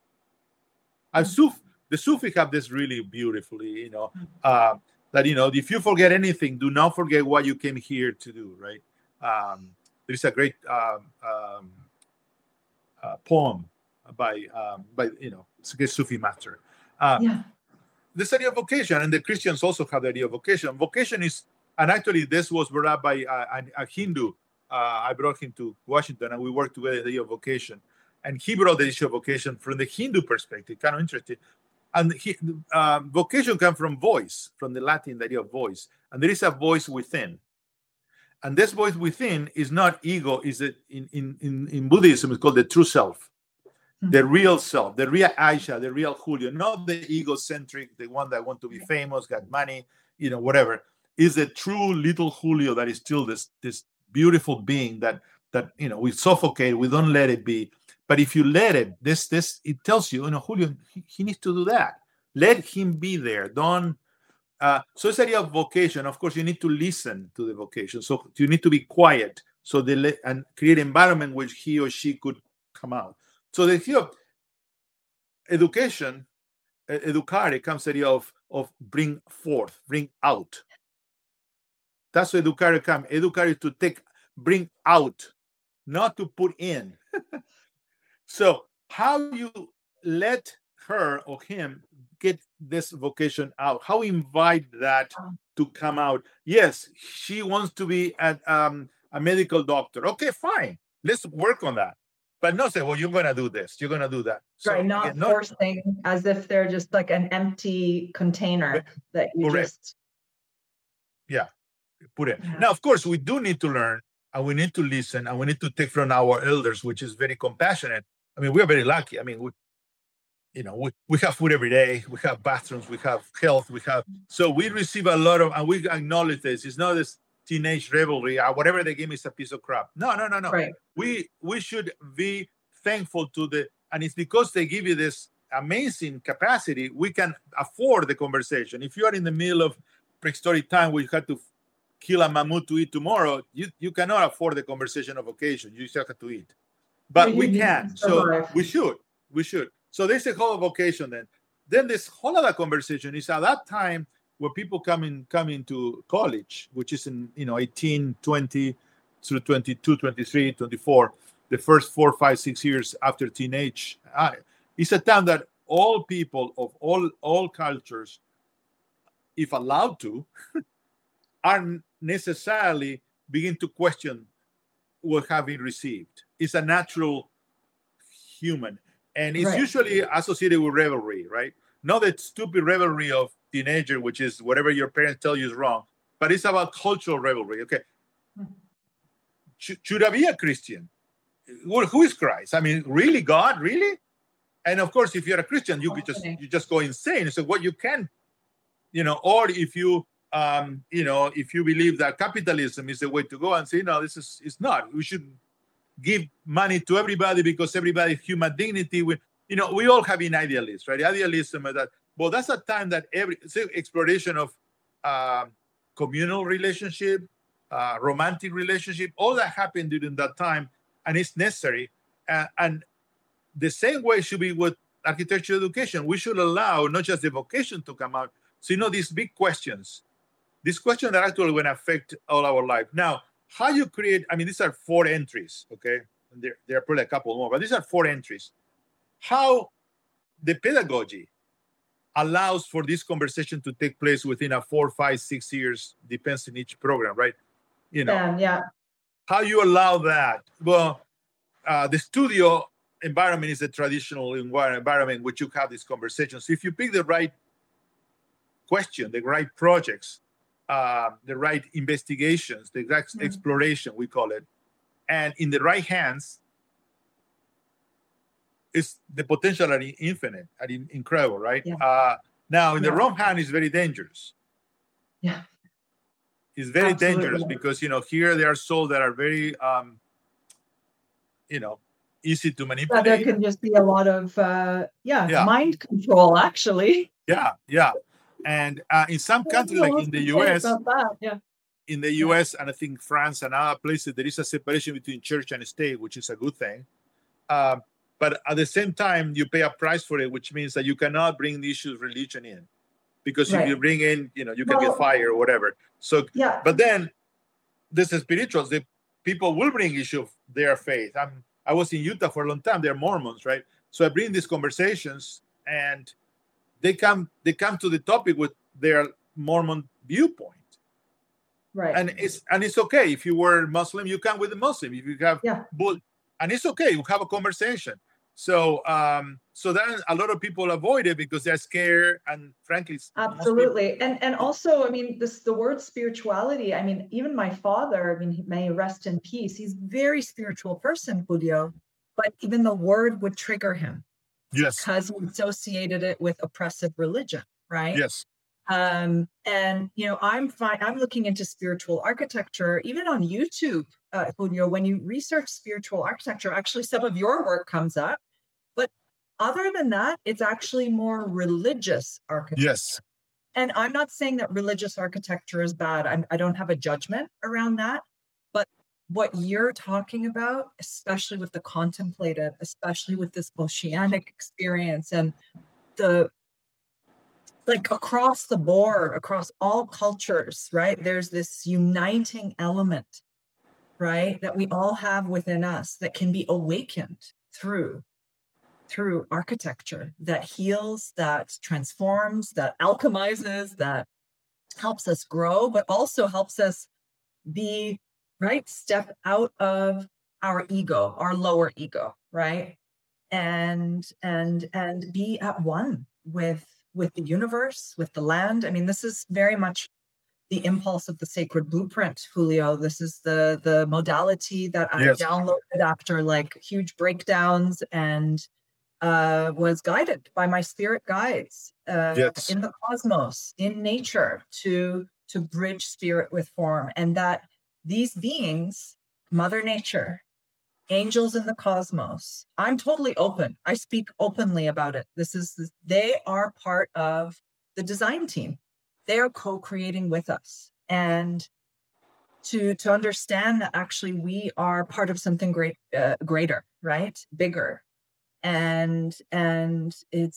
The Sufi have this really beautifully, that, if you forget anything, do not forget what you came here to do, right? There is a great poem by it's a great Sufi master. The study of vocation, and the Christians also have the idea of vocation. Vocation is, and actually this was brought up by a Hindu. I brought him to Washington, and we worked together the idea of vocation. And he brought the issue of vocation from the Hindu perspective, kind of interesting. And vocation comes from voice, from the Latin idea of voice. And there is a voice within. And this voice within is not ego, is it in Buddhism, it's called the true self, the real self, the real Aisha, the real Julio, not the egocentric, the one that want to be famous, got money, whatever. Is the true little Julio that is still this beautiful being that we suffocate, we don't let it be. But if you let it, it tells you, Julio, he needs to do that. Let him be there. Don't. So it's the idea of vocation. Of course, you need to listen to the vocation. So you need to be quiet. So and create an environment which he or she could come out. So the idea of education, educare, comes the idea of bring forth, bring out. That's where educare comes. Educare is to bring out, not to put in. So how you let her or him get this vocation out? How invite that to come out? Yes, she wants to be a medical doctor. Okay, fine. Let's work on that. But not say, well, you're going to do this. You're going to do that. So, right, not forcing as if they're just like an empty container that you just... Yeah, put it. Now, of course, we do need to learn, and we need to listen, and we need to take from our elders, which is very compassionate. I mean, we are very lucky. I mean, we have food every day. We have bathrooms. We have health. So we receive a lot of, and we acknowledge this. It's not this teenage revelry. Whatever they give me is a piece of crap. No. Right. We should be thankful and it's because they give you this amazing capacity, we can afford the conversation. If you are in the middle of prehistoric time where you had to kill a mammoth to eat tomorrow, you cannot afford the conversation of occasion. You just have to eat. But we can. So we should. So there's a whole vocation then. Then this whole other conversation is at that time where people come into college, which is in 18, 20 through 22, 23, 24, the first 4, 5, 6 years after teenage. It's a time that all people of all cultures, if allowed to, aren't necessarily begin to question what have been received. It's a natural human. And it's Right. usually associated with revelry, right? Not that stupid revelry of teenager, which is whatever your parents tell you is wrong, but it's about cultural revelry. Okay. Should I be a Christian? Well, who is Christ? I mean, really, God? Really? And of course, if you're a Christian, you just go insane. So what you can, or if you if you believe that capitalism is the way to go and say, no, it's not. We should give money to everybody because everybody human dignity. We all have an idealist, right? Idealism is that. Well, that's a time that exploration of communal relationship, romantic relationship, all that happened during that time, and it's necessary. And the same way should be with architecture education. We should allow not just the vocation to come out, so these big questions. These questions that actually going to affect all our life. Now, how you create, these are 4 entries, okay? And there are probably a couple more, but these are 4 entries. How the pedagogy allows for this conversation to take place within a 4, 5, 6 years, depends on each program, right? Yeah. How you allow that? Well, the studio environment is a traditional environment which you have these conversations. So if you pick the right question, the right projects, the right investigations, the right exploration, we call it, and in the right hands, is the potential are infinite and incredible, right? Yeah. Now, in the wrong hand, is very dangerous. Yeah. It's very dangerous because, here there are souls that are very, easy to manipulate. There can just be a lot of, mind control, actually. Yeah. And in some countries, like in the U.S., in the U.S. and I think France and other places, there is a separation between church and state, which is a good thing. But at the same time, you pay a price for it, which means that you cannot bring the issue of religion in. Because if you bring in, you can get fired or whatever. So, but then this is spirituals. The people will bring issue of their faith. I was in Utah for a long time. They're Mormons, right? So I bring these conversations, and they come to the topic with their Mormon viewpoint. Right. And it's okay. If you were Muslim, you come with a Muslim. If you have and it's okay. You have a conversation. So then a lot of people avoid it because they're scared, and frankly, absolutely. And also, the word spirituality, even my father, he may rest in peace. He's a very spiritual person, Julio, but even the word would trigger him. Yes. Because we associated it with oppressive religion, right? Yes. I'm looking into spiritual architecture, even on YouTube, Julio, when you research spiritual architecture, actually some of your work comes up. But other than that, it's actually more religious architecture. Yes. And I'm not saying that religious architecture is bad. I don't have a judgment around that. But what you're talking about, especially with the contemplative, especially with this oceanic experience and across the board, across all cultures, right? There's this uniting element, right? That we all have within us that can be awakened through architecture, that heals, that transforms, that alchemizes, that helps us grow, but also helps us be, right? Step out of our ego, our lower ego, right? And be at one with the universe, with the land. This is very much the impulse of the Sacred Blueprint, Julio. This is the modality that I downloaded after huge breakdowns and was guided by my spirit guides in the cosmos, in nature, to bridge spirit with form. And that these beings, Mother Nature, angels in the cosmos, I'm totally open. I speak openly about it. They are part of the design team. They are co-creating with us. And to understand that actually we are part of something greater, right? Bigger. And it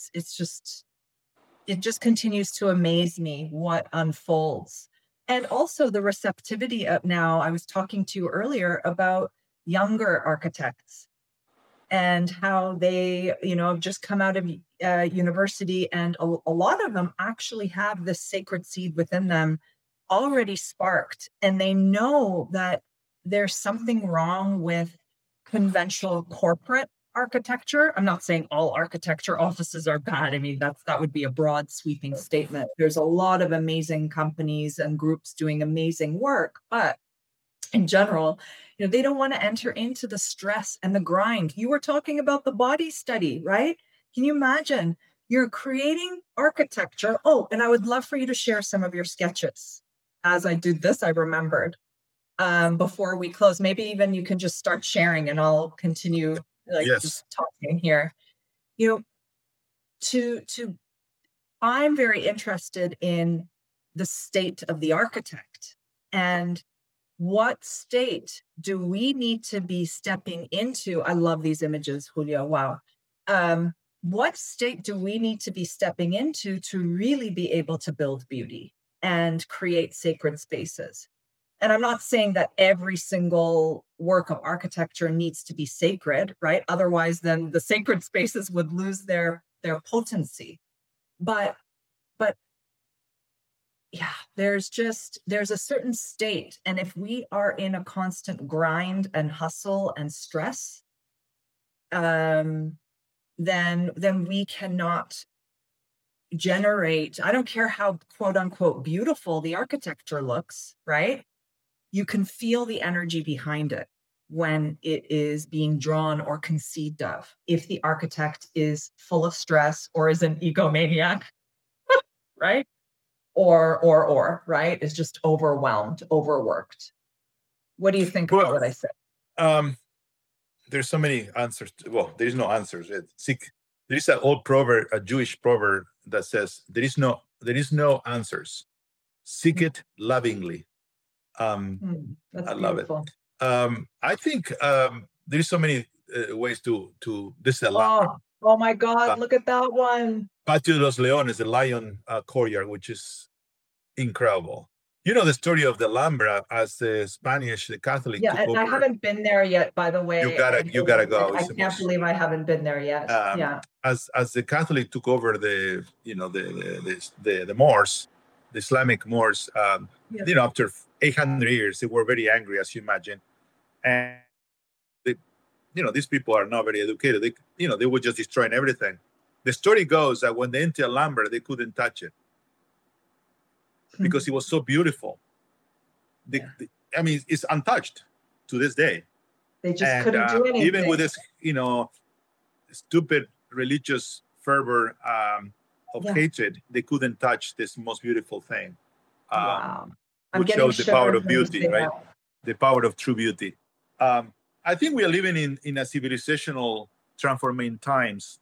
just continues to amaze me what unfolds. And also the receptivity of now, I was talking to you earlier about younger architects and how they, have just come out of university, and a lot of them actually have this sacred seed within them already sparked. And they know that there's something wrong with conventional corporate architecture. I'm not saying all architecture offices are bad. I mean, that would be a broad sweeping statement. There's a lot of amazing companies and groups doing amazing work, but in general, they don't want to enter into the stress and the grind. You were talking about the body study, right? Can you imagine? You're creating architecture. Oh, and I would love for you to share some of your sketches. As I did this, I remembered before we close. Maybe even you can just start sharing and I'll continue just talking here. I'm very interested in the state of the architect and what state do we need to be stepping into? I love these images, Julia. Wow. What state do we need to be stepping into to really be able to build beauty and create sacred spaces? And I'm not saying that every single work of architecture needs to be sacred, right? Otherwise, then the sacred spaces would lose their potency. But yeah, there's a certain state. And if we are in a constant grind and hustle and stress, then we cannot generate, I don't care how quote unquote beautiful the architecture looks, right? You can feel the energy behind it when it is being drawn or conceived of. If the architect is full of stress or is an egomaniac, right? Or right, is just overwhelmed, overworked. What do you think about what I said? There's so many answers. Well, there is no answers. There is an old proverb, a Jewish proverb that says, there is no answers. Seek it lovingly. That's I love beautiful. it. I think there is so many ways to this is a lot. Oh my God, look at that one. Patio de los Leones, the lion courtyard, which is incredible. You know the story of the Alhambra as the Spanish, the Catholic. Yeah, and I haven't been there yet, by the way. You gotta go. I can't believe I haven't been there yet. Yeah. As the Catholic took over the Moors, the Islamic Moors, after 800 years, they were very angry, as you imagine, and these people are not very educated. They were just destroying everything. The story goes that when they entered Alhambra, they couldn't touch it because it was so beautiful. It's untouched to this day. They just couldn't do anything. Even with this, stupid religious fervor of hatred, they couldn't touch this most beautiful thing. Wow. Which shows the power of beauty, right? The power of true beauty. I think we are living in a civilizational transforming times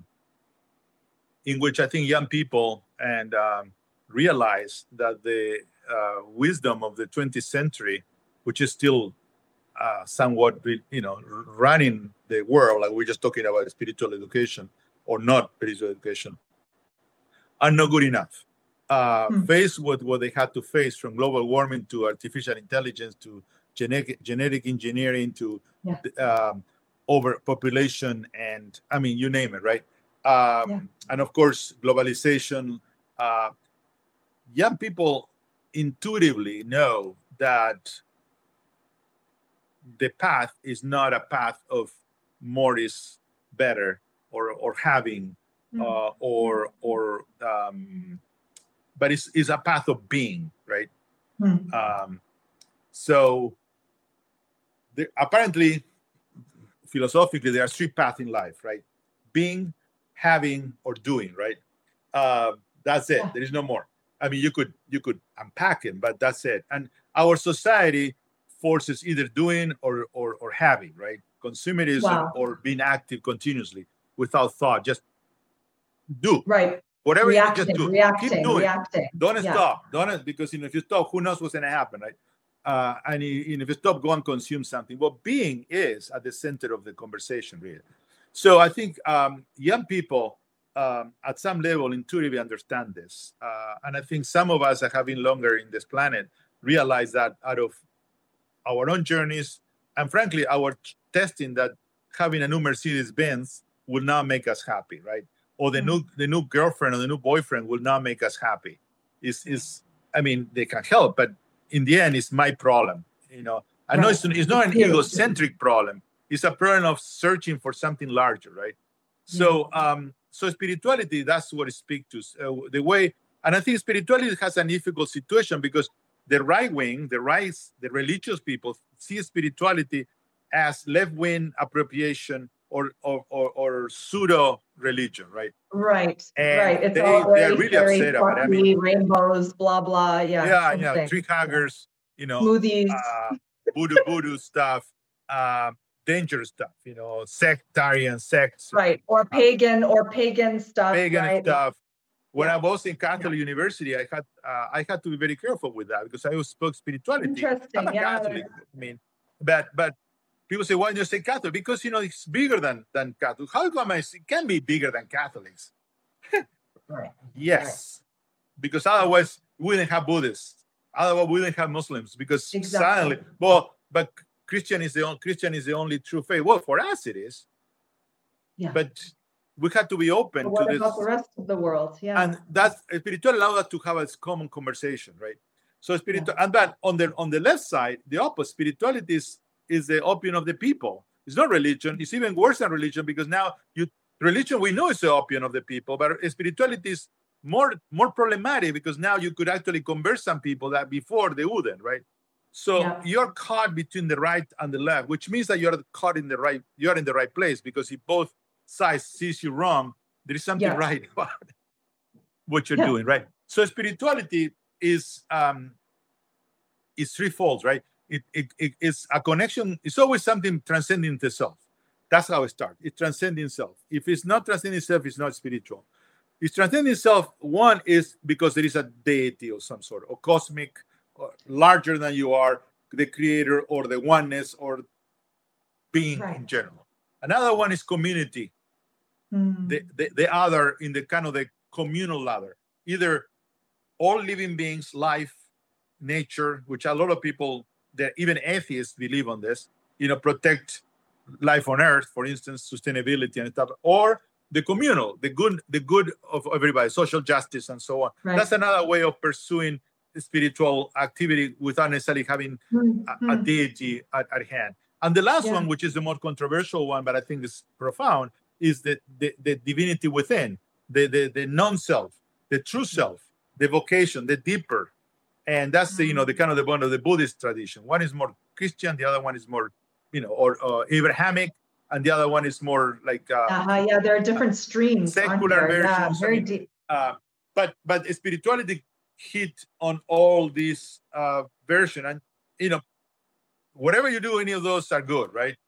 in which I think young people realize that the wisdom of the 20th century, which is still somewhat, running the world, like we're just talking about spiritual education or not spiritual education, are not good enough. Face what they had to face, from global warming to artificial intelligence to genetic engineering to overpopulation, and you name it, right? And of course, globalization. Young people intuitively know that the path is not a path of more is better or having but it's a path of being, right? So apparently, philosophically, there are three paths in life, right? Being, having, or doing, right? That's it. There is no more. You could unpack it, but that's it. And our society forces either doing or having, right? Consumerism or being active continuously without thought. Just do. Right. Whatever you just do. Keep doing. Reacting. Don't stop. Because if you stop, who knows what's going to happen, right? And if you stop, go and consume something. Well, being is at the center of the conversation, really. So I think young people, at some level, intuitively understand this. And I think some of us that have been longer in this planet realize that out of our own journeys, and frankly, our testing, that having a new Mercedes-Benz will not make us happy, right? Or the new girlfriend or the new boyfriend will not make us happy. They can help, but in the end, it's my problem. I know it's not an egocentric problem. It's a problem of searching for something larger, right? So, so spirituality, that's what it speaks to. The way, and I think spirituality has an difficult situation because the right wing, the religious people see spirituality as left-wing appropriation or pseudo religion, right? Right, And right. It's they're all very really scary, upset about it. I mean, rainbows, blah blah. Yeah, tree huggers, smoothies, voodoo stuff, dangerous stuff, sectarian sects, right? Or pagan stuff, pagan right? stuff. When I was in Catholic University, I had to be very careful with that because I spoke spirituality. Interesting. I'm a Catholic. I mean, but people say, why do you say Catholic? Because it's bigger than Catholic. How come it can be bigger than Catholics? Right. Yes, because otherwise we wouldn't have Buddhists. Otherwise we wouldn't have Muslims because suddenly, but Christian is the only true faith. Well, for us it is. Yeah. But we have to be open to this. What about the rest of the world? Yeah. And that's spiritual allows us to have a common conversation, right? So spiritual, and that on the left side, the opposite, spirituality is the opium of the people. It's not religion. It's even worse than religion because now religion we know is the opium of the people, but spirituality is more problematic because now you could actually convert some people that before they wouldn't, right? So you're caught between the right and the left, which means that you're caught in the right. You're in the right place because if both sides sees you wrong, there is something right about what you're doing, right? So spirituality is threefold, right? It's a connection. It's always something transcending the self. That's how it starts. It's transcending self. If it's not transcending self, it's not spiritual. It's transcending self. One is because there is a deity of some sort, or cosmic, or larger than you are, the creator, or the oneness, or being in general. Another one is community. The other in the kind of the communal ladder. Either all living beings, life, nature, which a lot of people, even atheists believe on this, protect life on earth, for instance, sustainability and stuff, or the communal, the good of everybody, social justice and so on. Right. That's another way of pursuing spiritual activity without necessarily having a deity at hand. And the last one, which is the most controversial one, but I think is profound, is the divinity within, the non-self, the true self, the vocation, the deeper. And that's the kind of the one of the Buddhist tradition. One is more Christian, the other one is more, or Abrahamic, and the other one is more like there are different streams, secular versions. Very deep. But spirituality hit on all these version, and whatever you do, any of those are good, right?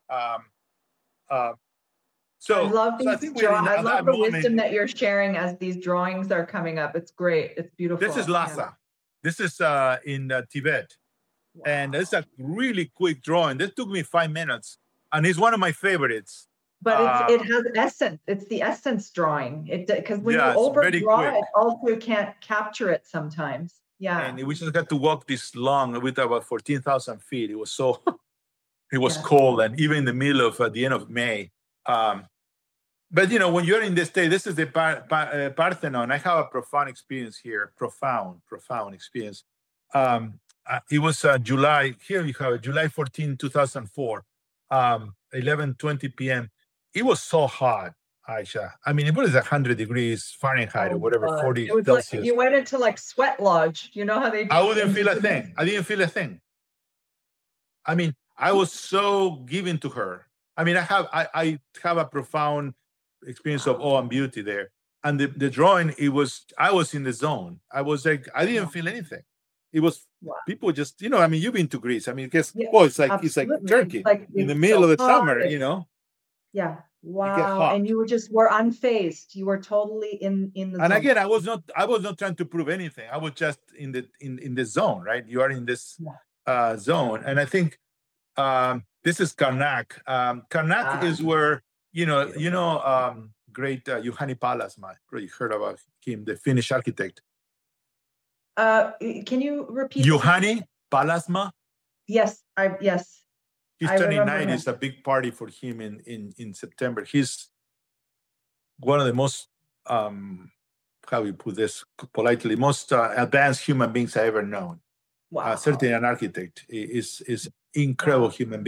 So I love these. I love the wisdom that you're sharing as these drawings are coming up. It's great. It's beautiful. This is Lhasa. Yeah. This is in Tibet. Wow. And it's a really quick drawing. This took me 5 minutes. And it's one of my favorites. But it has essence. It's the essence drawing. Because when you overdraw it, also can't capture it sometimes. Yeah. And we just had to walk this long with about 14,000 feet. It was so, it was cold. And even in the middle of, at the end of May. But, when you're in the state, this is the Parthenon. I have a profound experience here. Profound experience. It was July. Here you have it, July 14, 2004, 11:20 p.m. It was so hot, Aisha. I mean, it was 100 degrees Fahrenheit or whatever, 40 Celsius. Like, you went into like sweat lodge. You know how they do. I wouldn't feel a thing. I didn't feel a thing. I mean, I was so given to her. I mean, I have a profound experience of awe and beauty there. And the drawing, I was in the zone. I was like, I didn't feel anything. It was people just, I mean, you've been to Greece. I mean, it's like Turkey in the middle of the summer, Yeah. Wow. And you were unfazed. You were totally in the zone. And again, I was not trying to prove anything. I was just in the zone, right? You are in this zone. And I think this is Karnak. Karnak is where, great Juhani Palasma. You heard about him, the Finnish architect. Can you repeat? Juhani Palasma? Yes, yes. He's turning 90. It's a big party for him in September. He's one of the most, how do you put this politely, most advanced human beings I ever known. Wow. Certainly an architect is incredible human being.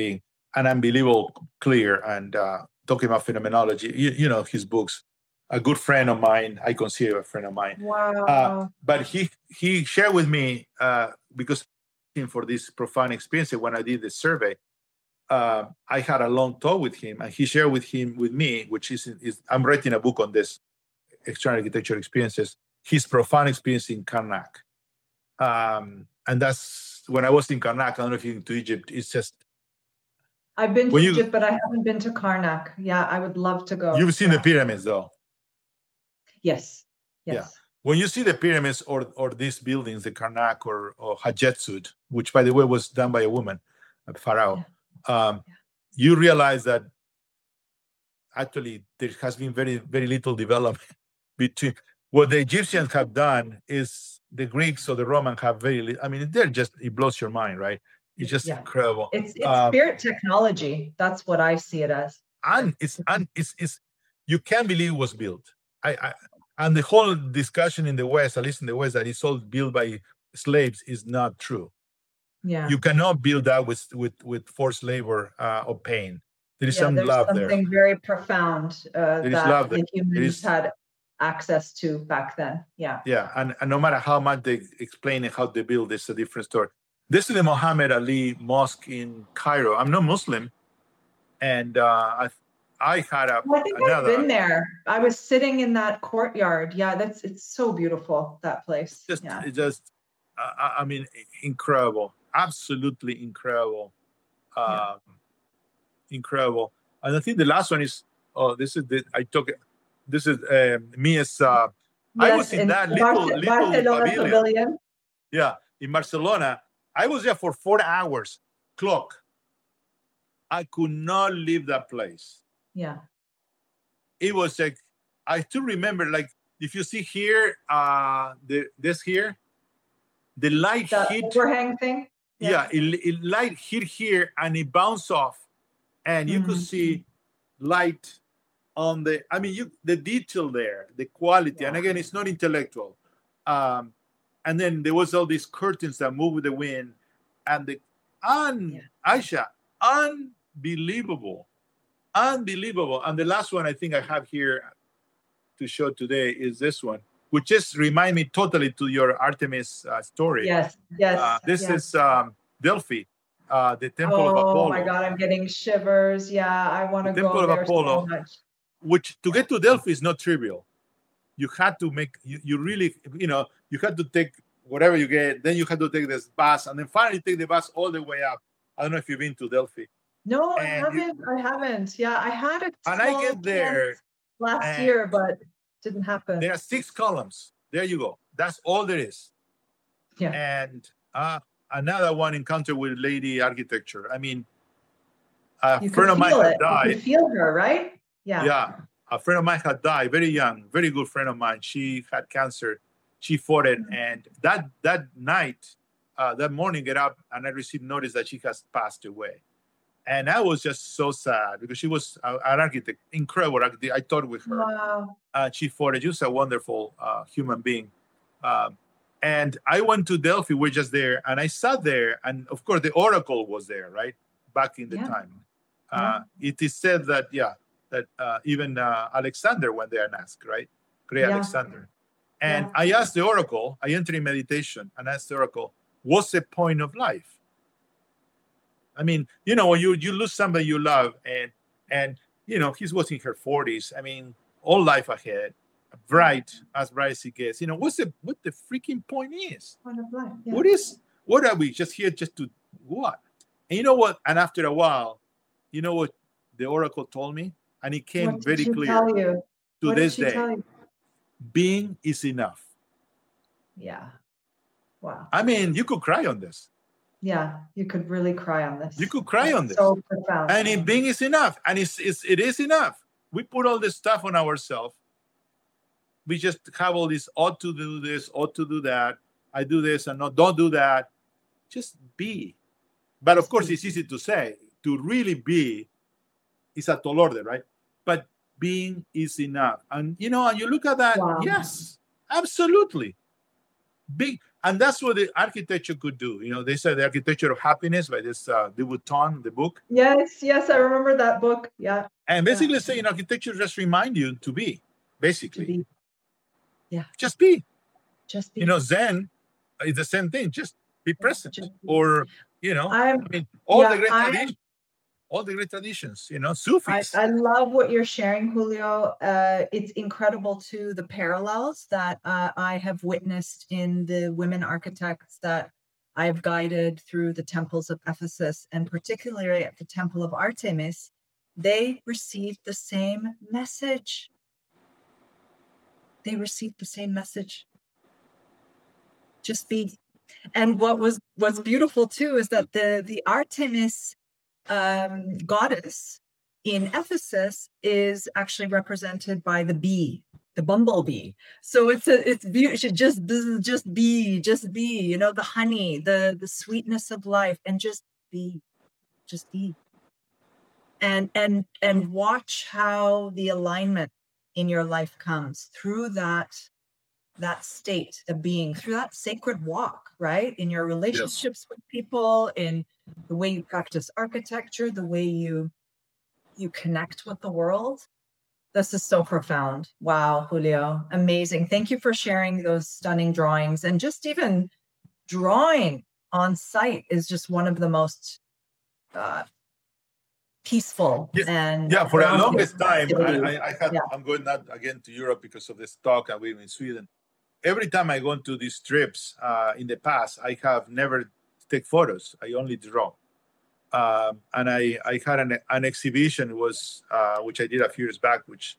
an unbelievable clear. And talking about phenomenology, you know his books. A good friend of mine, I consider a friend of mine. Wow. But he shared with me because for this profound experience when I did the survey, I had a long talk with him, and he shared with me, which is I'm writing a book on this external architecture experiences. His profound experience in Karnak, and that's when I was in Karnak. I don't know if you've been to Egypt. It's just I've been to Egypt, but I haven't been to Karnak. Yeah, I would love to go. You've seen the pyramids, though. Yes. Yeah. When you see the pyramids or these buildings, the Karnak or Hatshepsut, which by the way was done by a woman, a pharaoh, you realize that actually there has been very, very little development between what the Egyptians have done is the Greeks or the Romans have very little. I mean, it blows your mind, right? It's just incredible. It's spirit technology. That's what I see it as. And it's you can't believe it was built. And the whole discussion in the West, at least in the West, that it's all built by slaves is not true. Yeah. You cannot build that with forced labor or pain. There is some love there. There's something very profound that the humans had access to back then. Yeah. Yeah, and no matter how much they explain how they build, it's a different story. This is the Muhammad Ali Mosque in Cairo. I'm not Muslim, and I had a. I think I've been there. I was sitting in that courtyard. Yeah, it's so beautiful, that place. It's just, I mean, incredible, absolutely incredible, incredible. And I think the last one is This is me as I was in that little pavilion. Yeah, in Barcelona. I was there for 4 hours. Clock. I could not leave that place. Yeah. It was like, I still remember, like, if you see here, this here, the light hit. Overhang thing? Yeah, it light hit here and it bounced off. And you could see light on the detail there, the quality. And again, it's not intellectual. And then there was all these curtains that move with the wind, and Aisha, unbelievable. And the last one I think I have here to show today is this one, which just remind me totally to your Artemis story. Yes. This is Delphi, the Temple of Apollo. Oh my God, I'm getting shivers. Yeah, I want to go Temple of there Apollo, so much. Which to get to Delphi is not trivial. You had to make, you really, you had to take whatever you get, then you had to take this bus, and then finally take the bus all the way up. I don't know if you've been to Delphi. No, I haven't. Yeah, I had it. And I get there last year, but didn't happen. There are 6 columns. There you go. That's all there is. Yeah. And another one encounter with lady architecture. I mean, a friend of mine had died. You can feel her, right? Yeah. Yeah. A friend of mine had died, very young, very good friend of mine. She had cancer. She fought it. And that night, that morning, get up and I received notice that she has passed away. And I was just so sad because she was an architect, incredible architect. I taught with her. Wow. She fought it. She was a wonderful human being. And I went to Delphi. We're just there. And I sat there. And of course, the oracle was there, right? Back in the time. It is said that, even Alexander went there and asked, right? Great Alexander. And I asked the oracle, I entered in meditation and asked the oracle, what's the point of life? I mean, when you lose somebody you love and he's was in her 40s. I mean, all life ahead, as bright as he gets. What the freaking point is? Point of life. Yeah. What are we just here just to what? And you know what? And after a while, you know what the oracle told me? And it came very clear to this day. Being is enough. Yeah. Wow. I mean, you could cry on this. Yeah, you could really cry on this. You could cry on this. So profound. And if being is enough, and it is enough. We put all this stuff on ourselves. We just have all this, ought to do this, ought to do that. I do this and no, don't do that. Just be. But of course, it's easy to say. To really be is a tall order, right? But being is enough. And, and you look at that, yes, absolutely. And that's what the architecture could do. They said The Architecture of Happiness by this de Botton, the book. Yes, I remember that book. Yeah. And basically saying architecture just remind you to be, basically. To be. Yeah. Just be. Just be. Zen is the same thing. Just be present. Or, all the great traditions, Sufis. I love what you're sharing, Julio. It's incredible too, the parallels that I have witnessed in the women architects that I've guided through the temples of Ephesus, and particularly at the Temple of Artemis. They received the same message. Just be. And what's beautiful too is that the Artemis goddess in Ephesus is actually represented by the bee, the bumblebee. So it's beautiful. Just be, the honey, the sweetness of life, and just be, and watch how the alignment in your life comes through that state of being, through that sacred walk, right? In your relationships with people, in the way you practice architecture, the way you connect with the world. This is so profound. Wow, Julio, amazing. Thank you for sharing those stunning drawings. And just even drawing on site is just one of the most peaceful and for the longest time I'm going out again to Europe because of this talk, and we're in Sweden. Every time I go into these trips in the past, I have never take photos. I only draw. And I had an exhibition which I did a few years back, which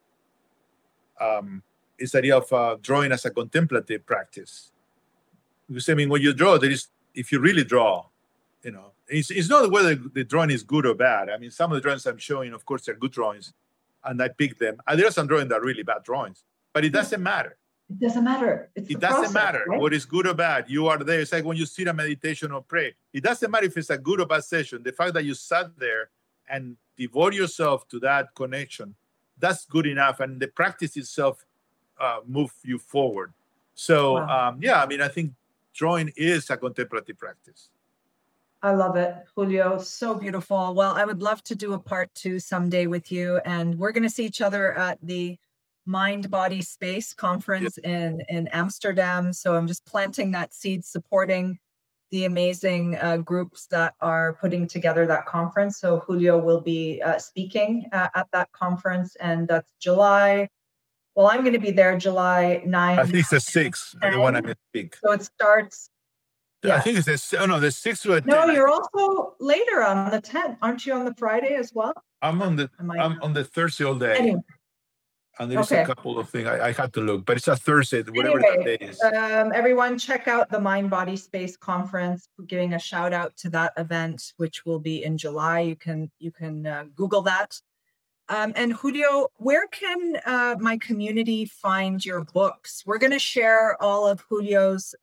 is the idea of drawing as a contemplative practice. Because when you draw, if you really draw, it's not whether the drawing is good or bad. Some of the drawings I'm showing, of course, they're good drawings, and I pick them. And there are some drawings that are really bad drawings, but it doesn't matter. It doesn't matter. It doesn't matter what is good or bad. You are there. It's like when you sit a meditation or pray. It doesn't matter if it's a good or bad session. The fact that you sat there and devote yourself to that connection, that's good enough. And the practice itself move you forward. So, I think drawing is a contemplative practice. I love it, Julio. So beautiful. Well, I would love to do a part 2 someday with you. And we're going to see each other at the Mind Body Space conference in Amsterdam. So I'm just planting that seed, supporting the amazing groups that are putting together that conference. So Julio will be speaking at that conference, and that's July. Well, I'm going to be there July 9th. I think it's the 6th, the one I'm going to speak. So it starts. I think it's the 6th or the 10th. No, you're also later on the 10th. Aren't you on the Friday as well? I'm on the Thursday all day. Anyway. And there's a couple of things I had to look, but it's a Thursday, whatever that day is. Everyone check out the Mind Body Space conference. We're giving a shout out to that event, which will be in July. You can Google that. And Julio, where can my community find your books? We're going to share all of Julio's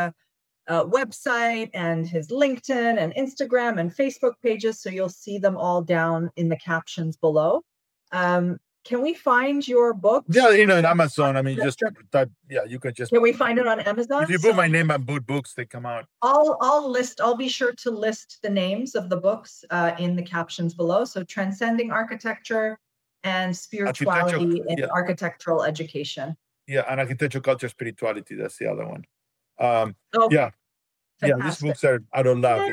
website and his LinkedIn and Instagram and Facebook pages, so you'll see them all down in the captions below. Can we find your book? Yeah, in Amazon. Just type. Yeah, you can just. Can we find it on Amazon? If you put my name and boot books, they come out. I'll be sure to list the names of the books in the captions below. So Transcending Architecture and Spirituality in Architectural Education. Yeah, and Architecture, Culture, Spirituality. That's the other one. Fantastic. These books are out of love.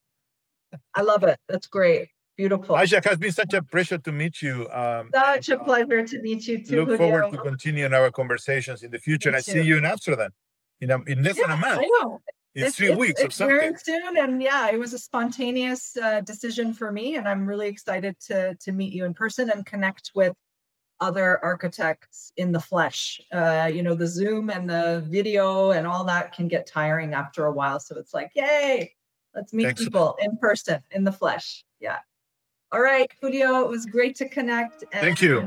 I love it. That's great. Beautiful. Aisha, it has been such a pleasure to meet you. Such a pleasure to meet you too. Look forward to continuing our conversations in the future. And I see you in Amsterdam in less than a month. I know. It's 3 weeks or something. Very soon, and it was a spontaneous decision for me, and I'm really excited to meet you in person and connect with other architects in the flesh. The Zoom and the video and all that can get tiring after a while. So it's like, yay, let's meet people in person, in the flesh. Yeah. All right, Julio, it was great to connect. And, thank you.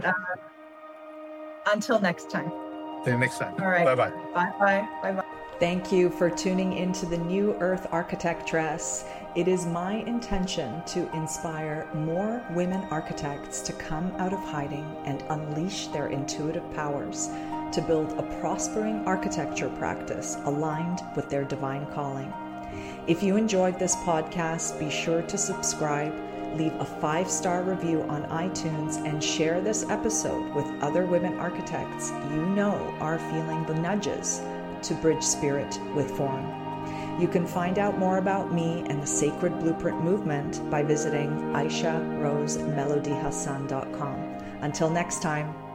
Until next time. Till next time. All right. Bye-bye. Bye-bye. Bye-bye. Thank you for tuning into the New Earth Architectress. It is my intention to inspire more women architects to come out of hiding and unleash their intuitive powers. to build a prospering architecture practice aligned with their divine calling. If you enjoyed this podcast, be sure to subscribe, leave a 5-star review on iTunes, and share this episode with other women architects you know are feeling the nudges to bridge spirit with form. You can find out more about me and the Sacred Blueprint movement by visiting AishaRoseMelodyHassan.com. Until next time.